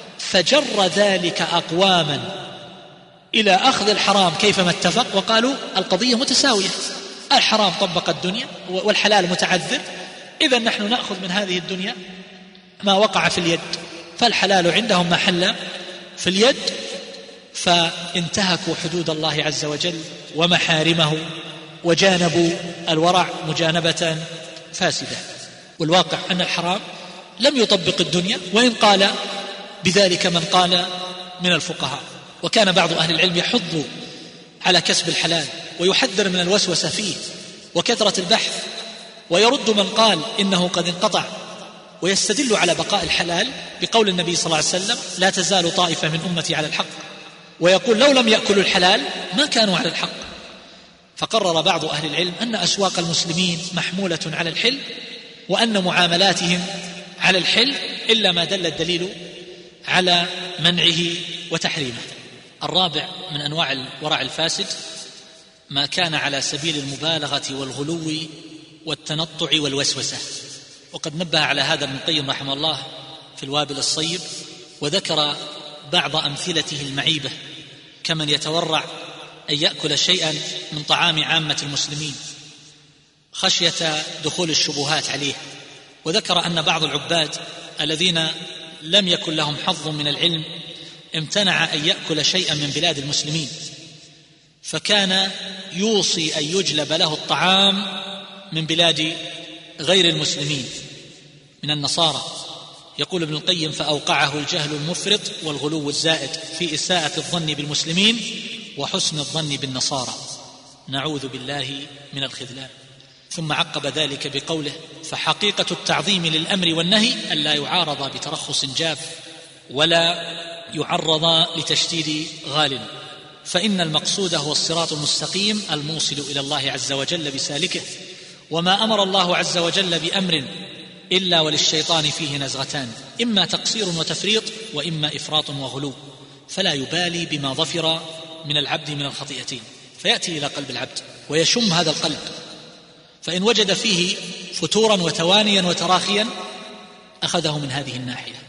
فجر ذلك أقواما إلى أخذ الحرام كيفما اتفق، وقالوا القضية متساوية، الحرام طبق الدنيا والحلال متعذر، إذا نحن نأخذ من هذه الدنيا ما وقع في اليد، فالحلال عندهم ما حل في اليد، فانتهكوا حدود الله عز وجل ومحارمه وجانبوا الورع مجانبة فاسدة. والواقع أن الحرام لم يطبق الدنيا، وإن قال بذلك من قال من الفقهاء. وكان بعض أهل العلم يحض على كسب الحلال ويحذر من الوسوسة فيه وكثرة البحث، ويرد من قال إنه قد انقطع، ويستدل على بقاء الحلال بقول النبي صلى الله عليه وسلم: لا تزال طائفة من أمتي على الحق، ويقول: لو لم يأكلوا الحلال ما كانوا على الحق. فقرر بعض أهل العلم أن أسواق المسلمين محمولة على الحل، وأن معاملاتهم على الحل، إلا ما دل الدليل على منعه وتحريمه. الرابع من أنواع الورع الفاسد ما كان على سبيل المبالغة والغلو والتنطع والوسوسة. وقد نبه على هذا ابن القيم رحمه الله في الوابل الصيب، وذكر بعض أمثلته المعيبة، كمن يتورع أن يأكل شيئا من طعام عامة المسلمين خشية دخول الشبهات عليه. وذكر أن بعض العباد الذين لم يكن لهم حظ من العلم امتنع أن يأكل شيئا من بلاد المسلمين، فكان يوصي أن يجلب له الطعام من بلاد غير المسلمين من النصارى. يقول ابن القيم: فأوقعه الجهل المفرط والغلو الزائد في إساءة الظن بالمسلمين وحسن الظن بالنصارى، نعوذ بالله من الخذلان. ثم عقب ذلك بقوله: فحقيقة التعظيم للأمر والنهي ألا يعارض بترخص جاف ولا يعرض لتشديد غال، فإن المقصود هو الصراط المستقيم الموصل إلى الله عز وجل بسالكه، وما أمر الله عز وجل بأمر إلا وللشيطان فيه نزغتان، إما تقصير وتفريط، وإما إفراط وغلو، فلا يبالي بما ظفر من العبد من الخطيئتين، فيأتي إلى قلب العبد ويشم هذا القلب، فإن وجد فيه فتورا وتوانيا وتراخيا أخذه من هذه الناحية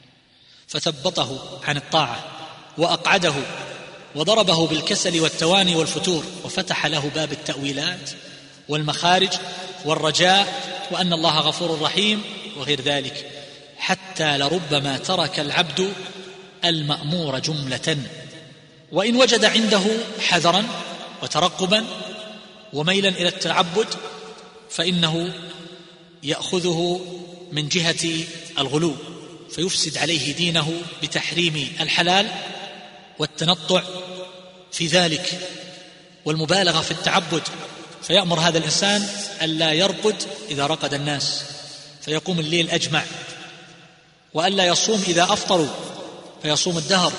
فثبطه عن الطاعة وأقعده وضربه بالكسل والتواني والفتور، وفتح له باب التأويلات والمخارج والرجاء وأن الله غفور رحيم وغير ذلك، حتى لربما ترك العبد المأمور جملة. وإن وجد عنده حذرا وترقبا وميلا إلى التعبد فإنه يأخذه من جهة الغلو فيفسد عليه دينه بتحريم الحلال والتنطع في ذلك والمبالغة في التعبد، فيأمر هذا الإنسان ألا يرقد إذا رقد الناس، فيقوم الليل أجمع، وألا يصوم إذا أفطروا فيصوم الدهر،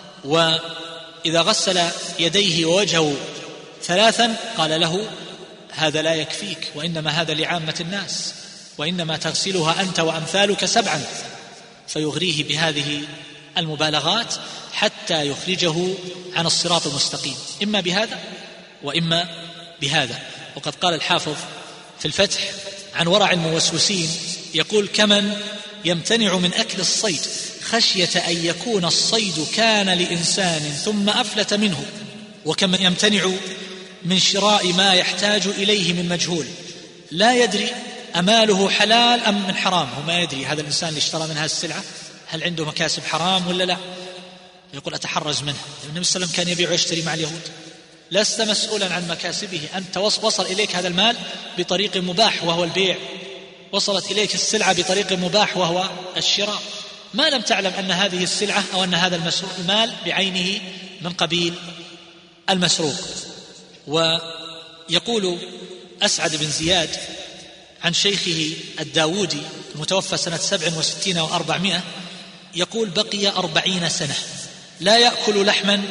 وإذا غسل يديه ووجهه 3 قال له هذا لا يكفيك، وإنما هذا لعامة الناس، وإنما تغسلها أنت وأمثالك 7، فيغريه بهذه المبالغات حتى يخرجه عن الصراط المستقيم، إما بهذا وإما بهذا. وقد قال الحافظ في الفتح عن ورع الموسوسين يقول: كمن يمتنع من أكل الصيد خشية أن يكون الصيد كان لإنسان ثم أفلت منه، وكمن يمتنع من شراء ما يحتاج إليه من مجهول لا يدري أماله حلال أم من حرام. هو ما يدري هذا الإنسان اللي اشترى من هذه السلعة هل عنده مكاسب حرام ولا لا، يقول أتحرز منه. النبي صلى الله عليه وسلم كان يبيع ويشتري مع اليهود. لست مسؤولا عن مكاسبه، أنت وصل إليك هذا المال بطريق مباح وهو البيع، وصلت إليك السلعة بطريق مباح وهو الشراء، ما لم تعلم أن هذه السلعة أو أن هذا المال بعينه من قبيل المسروق. ويقول أسعد بن زياد عن شيخه الداودي المتوفى سنة 67 و400 يقول: بقي 40 سنة لا يأكل لحما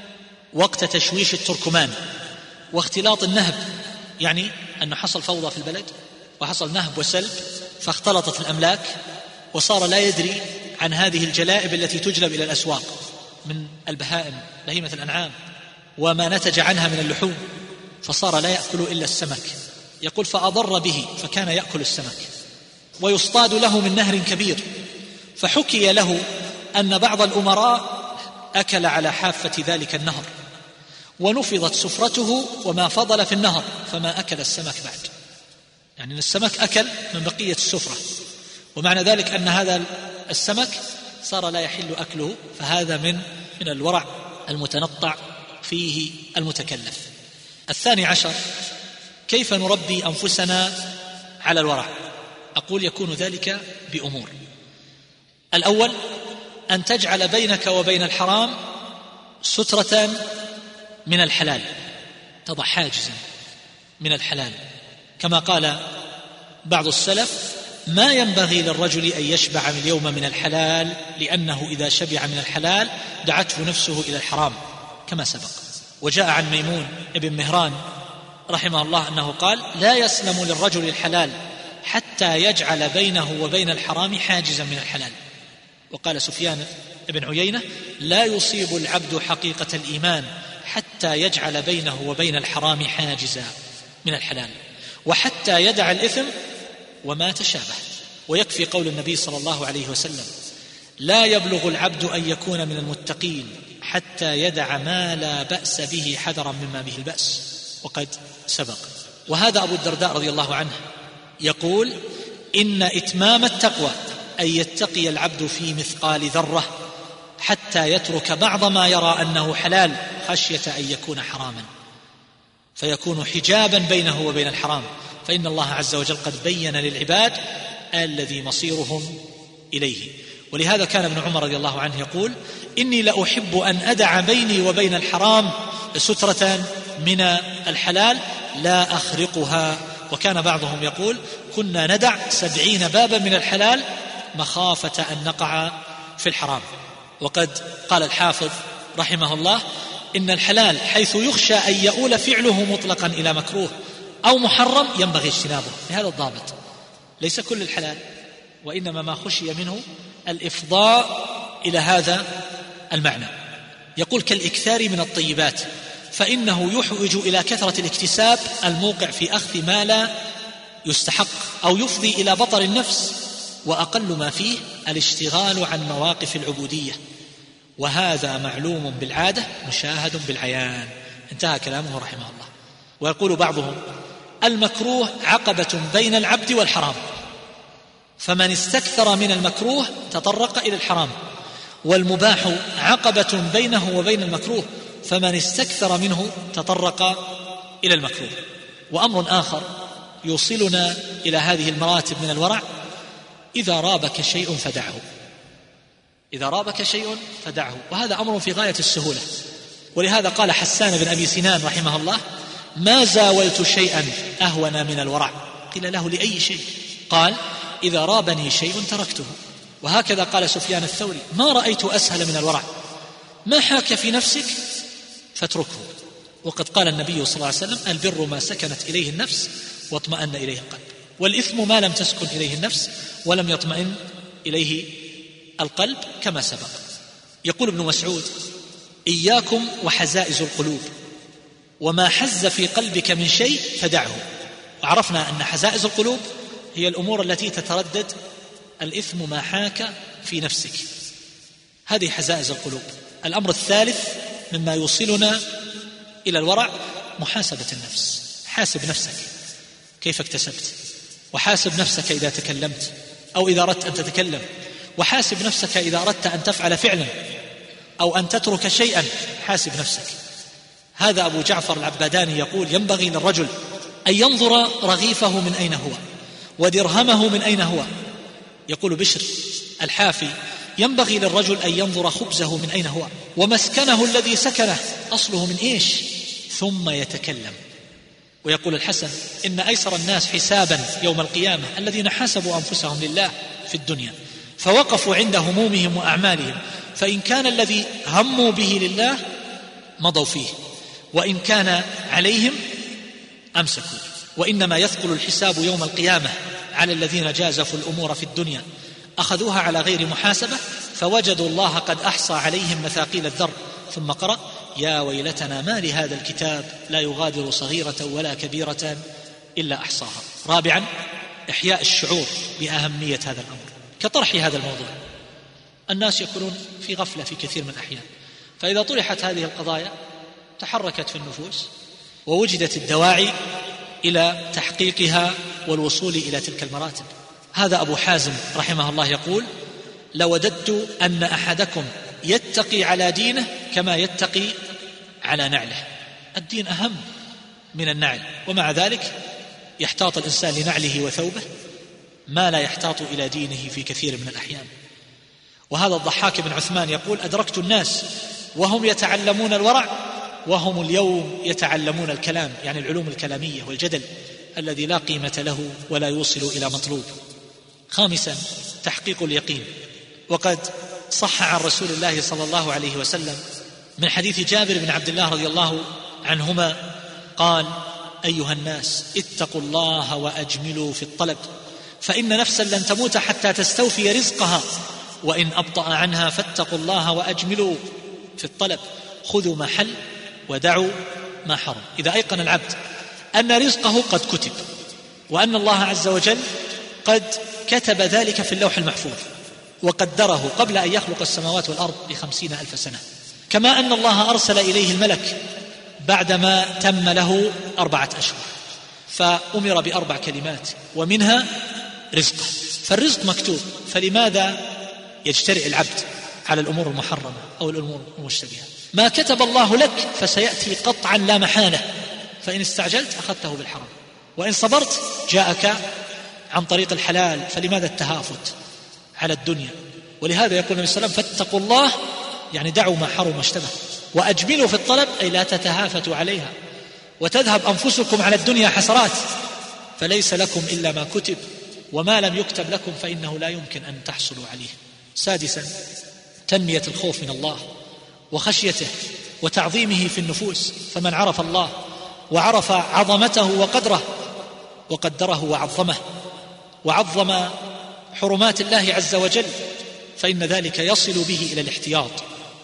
وقت تشويش التركمان واختلاط النهب، يعني أنه حصل فوضى في البلد وحصل نهب وسلب فاختلطت الأملاك، وصار لا يدري عن هذه الجلائب التي تجلب إلى الأسواق من البهائم بهيمة الأنعام وما نتج عنها من اللحوم، فصار لا يأكل إلا السمك. يقول: فأضر به فكان يأكل السمك ويصطاد له من نهر كبير، فحكي له أن بعض الأمراء أكل على حافة ذلك النهر ونفضت سفرته وما فضل في النهر فما أكل السمك بعد، يعني السمك أكل من بقية السفرة، ومعنى ذلك أن هذا السمك صار لا يحل أكله، فهذا من الورع المتنطع فيه المتكلف. 12 كيف نربي أنفسنا على الورع؟ أقول يكون ذلك بأمور. الأول أن تجعل بينك وبين الحرام سترة من الحلال، تضع حاجزا من الحلال، كما قال بعض السلف: ما ينبغي للرجل أن يشبع اليوم من الحلال، لأنه إذا شبع من الحلال دعته نفسه إلى الحرام، كما سبق. وجاء عن ميمون ابن مهران رحمه الله أنه قال: لا يسلم للرجل الحلال حتى يجعل بينه وبين الحرام حاجزا من الحلال. وقال سفيان بن عيينة: لا يصيب العبد حقيقة الإيمان حتى يجعل بينه وبين الحرام حاجزا من الحلال، وحتى يدع الإثم وما تشابه. ويكفي قول النبي صلى الله عليه وسلم: لا يبلغ العبد أن يكون من المتقين حتى يدع ما لا بأس به حذرا مما به البأس، وقد سبق. وهذا أبو الدرداء رضي الله عنه يقول: إن إتمام التقوى أن يتقي العبد في مثقال ذرة حتى يترك بعض ما يرى أنه حلال خشية أن يكون حراما، فيكون حجابا بينه وبين الحرام، فإن الله عز وجل قد بين للعباد الذي مصيرهم إليه. ولهذا كان ابن عمر رضي الله عنه يقول: إني لأحب أن أدع بيني وبين الحرام سترة من الحلال لا أخرقها. وكان بعضهم يقول: كنا ندع 70 بابا من الحلال مخافة أن نقع في الحرام. وقد قال الحافظ رحمه الله: إن الحلال حيث يخشى أن يؤول فعله مطلقا إلى مكروه أو محرم ينبغي اجتنابه، بهذا الضابط. ليس كل الحلال، وإنما ما خشي منه الإفضاء إلى هذا المعنى. يقول كالإكثار من الطيبات، فإنه يحوج إلى كثرة الاكتساب الموقع في أخذ ما لا يستحق أو يفضي إلى بطر النفس، وأقل ما فيه الاشتغال عن مواقف العبودية، وهذا معلوم بالعادة مشاهد بالعيان. انتهى كلامه رحمه الله. ويقول بعضهم المكروه عقبة بين العبد والحرام، فمن استكثر من المكروه تطرق إلى الحرام، والمباح عقبة بينه وبين المكروه، فمن استكثر منه تطرق إلى المكروه. وأمر آخر يوصلنا إلى هذه المراتب من الورع: إذا رابك شيء فدعه، إذا رابك شيء فدعه، وهذا أمر في غاية السهولة. ولهذا قال حسان بن أبي سنان رحمه الله: ما زاولت شيئا أهون من الورع. قيل له: لأي شيء؟ قال: إذا رابني شيء تركته. وهكذا قال سفيان الثوري: ما رأيت أسهل من الورع، ما حاك في نفسك فاتركه. وقد قال النبي صلى الله عليه وسلم: البر ما سكنت إليه النفس واطمأن إليه القلب، والإثم ما لم تسكن إليه النفس ولم يطمئن إليه القلب، كما سبق. يقول ابن مسعود: إياكم وحزائز القلوب، وما حز في قلبك من شيء فدعه. وعرفنا أن حزائز القلوب هي الأمور التي تتردد الإثم ما حاك في نفسك، هذه حزائز القلوب. الأمر الثالث مما يوصلنا إلى الورع محاسبة النفس. حاسب نفسك كيف اكتسبت، وحاسب نفسك إذا تكلمت أو إذا أردت أن تتكلم، وحاسب نفسك إذا أردت أن تفعل فعلا أو أن تترك شيئا، حاسب نفسك. هذا أبو جعفر العباداني يقول: ينبغي للرجل أن ينظر رغيفه من أين هو ودرهمه من أين هو. يقول بشر الحافي: ينبغي للرجل أن ينظر خبزه من أين هو ومسكنه الذي سكنه أصله من إيش، ثم يتكلم. ويقول الحسن: إن أيسر الناس حسابا يوم القيامة الذين حاسبوا أنفسهم لله في الدنيا فوقفوا عند همومهم وأعمالهم، فإن كان الذي هموا به لله مضوا فيه، وإن كان عليهم أمسكوا. وإنما يثقل الحساب يوم القيامة على الذين جازفوا الأمور في الدنيا، أخذوها على غير محاسبة، فوجدوا الله قد أحصى عليهم مثاقيل الذر. ثم قرأ: يا ويلتنا ما لهذا الكتاب لا يغادر صغيرة ولا كبيرة إلا أحصاها. رابعا: إحياء الشعور بأهمية هذا الأمر كطرح هذا الموضوع. الناس يكونون في غفلة في كثير من الأحيان، فإذا طرحت هذه القضايا تحركت في النفوس ووجدت الدواعي إلى تحقيقها والوصول إلى تلك المراتب. هذا أبو حازم رحمه الله يقول: لوددت أن أحدكم يتقي على دينه كما يتقي على نعله. الدين أهم من النعل، ومع ذلك يحتاط الإنسان لنعله وثوبه ما لا يحتاط إلى دينه في كثير من الأحيان. وهذا الضحاك بن عثمان يقول: أدركت الناس وهم يتعلمون الورع وهم اليوم يتعلمون الكلام، يعني العلوم الكلامية والجدل الذي لا قيمة له ولا يوصل إلى مطلوب. خامسا: تحقيق اليقين. وقد صح عن رسول الله صلى الله عليه وسلم من حديث جابر بن عبد الله رضي الله عنهما قال: أيها الناس اتقوا الله وأجملوا في الطلب، فإن نفسا لن تموت حتى تستوفي رزقها، وإن أبطأ عنها فاتقوا الله وأجملوا في الطلب، خذوا ما حل ودعوا ما حرم. إذا أيقن العبد أن رزقه قد كتب، وأن الله عز وجل قد كتب ذلك في اللوح المحفوظ وقدره قبل أن يخلق السماوات والأرض ب50,000 سنة، كما أن الله أرسل إليه الملك بعدما تم له 4 أشهر فأمر ب4 كلمات ومنها رزقه، فالرزق مكتوب، فلماذا يجترئ العبد على الأمور المحرمة أو الأمور المشتبهة؟ ما كتب الله لك فسيأتي قطعا لا محالة، فإن استعجلت أخذته بالحرام، وإن صبرت جاءك عن طريق الحلال، فلماذا التهافت على الدنيا؟ ولهذا يقول النبي صلى الله عليه وسلم: فاتقوا الله، يعني دعوا ما حرم واشتبه، وأجملوا في الطلب، أي لا تتهافتوا عليها وتذهب أنفسكم على الدنيا حسرات، فليس لكم إلا ما كتب، وما لم يكتب لكم فإنه لا يمكن أن تحصلوا عليه. سادسا: تنمية الخوف من الله وخشيته وتعظيمه في النفوس، فمن عرف الله وعرف عظمته وقدره وقدره وعظمه وعظم حرمات الله عز وجل، فإن ذلك يصل به إلى الاحتياط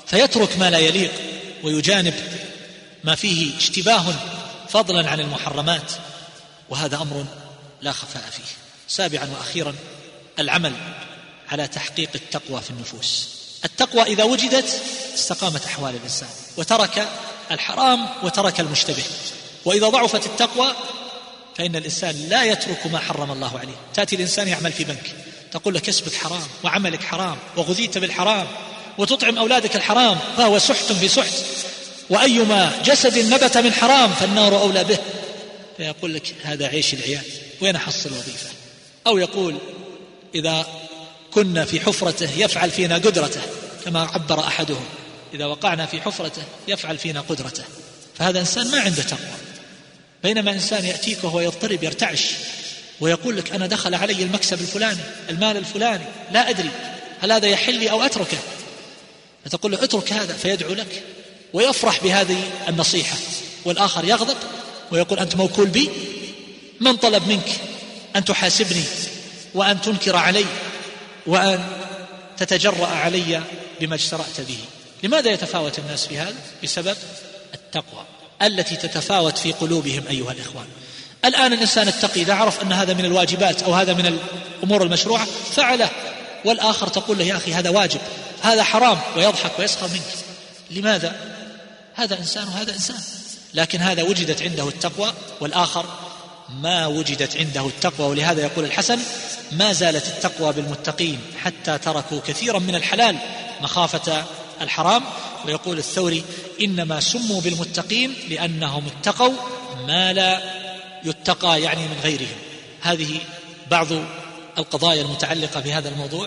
فيترك ما لا يليق ويجانب ما فيه اشتباه فضلا عن المحرمات، وهذا أمر لا خفاء فيه. سابعا وأخيرا العمل على تحقيق التقوى في النفوس. التقوى إذا وجدت استقامت أحوال الإنسان وترك الحرام وترك المشتبه. وإذا ضعفت التقوى فإن الإنسان لا يترك ما حرم الله عليه. تأتي الإنسان يعمل في بنك، تقول له كسبك حرام وعملك حرام وغذيت بالحرام وتطعم أولادك الحرام، فهو سحت في سحت، وأيما جسد نبت من حرام فالنار أولى به. فيقول لك هذا عيش العيال، وين أحصل وظيفة؟ أو يقول إذا كنا في حفرته يفعل فينا قدرته، كما عبر أحدهم إذا وقعنا في حفرته يفعل فينا قدرته. فهذا إنسان ما عنده تقوى. بينما إنسان يأتيك وهو يضطرب يرتعش ويقول لك أنا دخل علي المكسب الفلاني المال الفلاني لا أدري هل هذا يحل لي أو أتركه، فتقول له اترك هذا فيدعو لك ويفرح بهذه النصيحة، والآخر يغضب ويقول أنت موكول بي، من طلب منك أن تحاسبني وأن تنكر علي وأن تتجرأ علي بما اجترأت به؟ لماذا يتفاوت الناس في هذا؟ بسبب التقوى التي تتفاوت في قلوبهم أيها الإخوان. الآن الإنسان التقي إذا عرف أن هذا من الواجبات أو هذا من الأمور المشروعة فعله، والآخر تقول له يا أخي هذا واجب هذا حرام ويضحك ويسخر منك. لماذا؟ هذا إنسان وهذا إنسان، لكن هذا وجدت عنده التقوى والآخر ما وجدت عنده التقوى. ولهذا يقول الحسن ما زالت التقوى بالمتقين حتى تركوا كثيرا من الحلال مخافة الحرام. ويقول الثوري إنما سموا بالمتقين لأنهم اتقوا ما لا يتقى، يعني من غيرهم. هذه بعض القضايا المتعلقة بهذا الموضوع،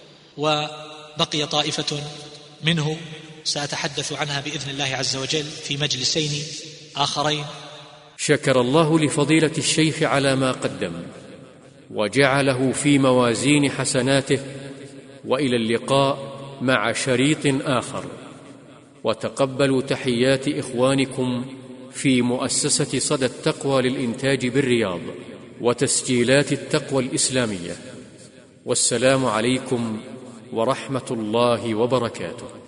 وبقي طائفة منه سأتحدث عنها بإذن الله عز وجل في مجلسين آخرين. شكر الله لفضيلة الشيخ على ما قدم وجعله في موازين حسناته، وإلى اللقاء مع شريط آخر. وتقبلوا تحيات إخوانكم في مؤسسة صدى التقوى للإنتاج بالرياض وتسجيلات التقوى الإسلامية. والسلام عليكم ورحمة الله وبركاته.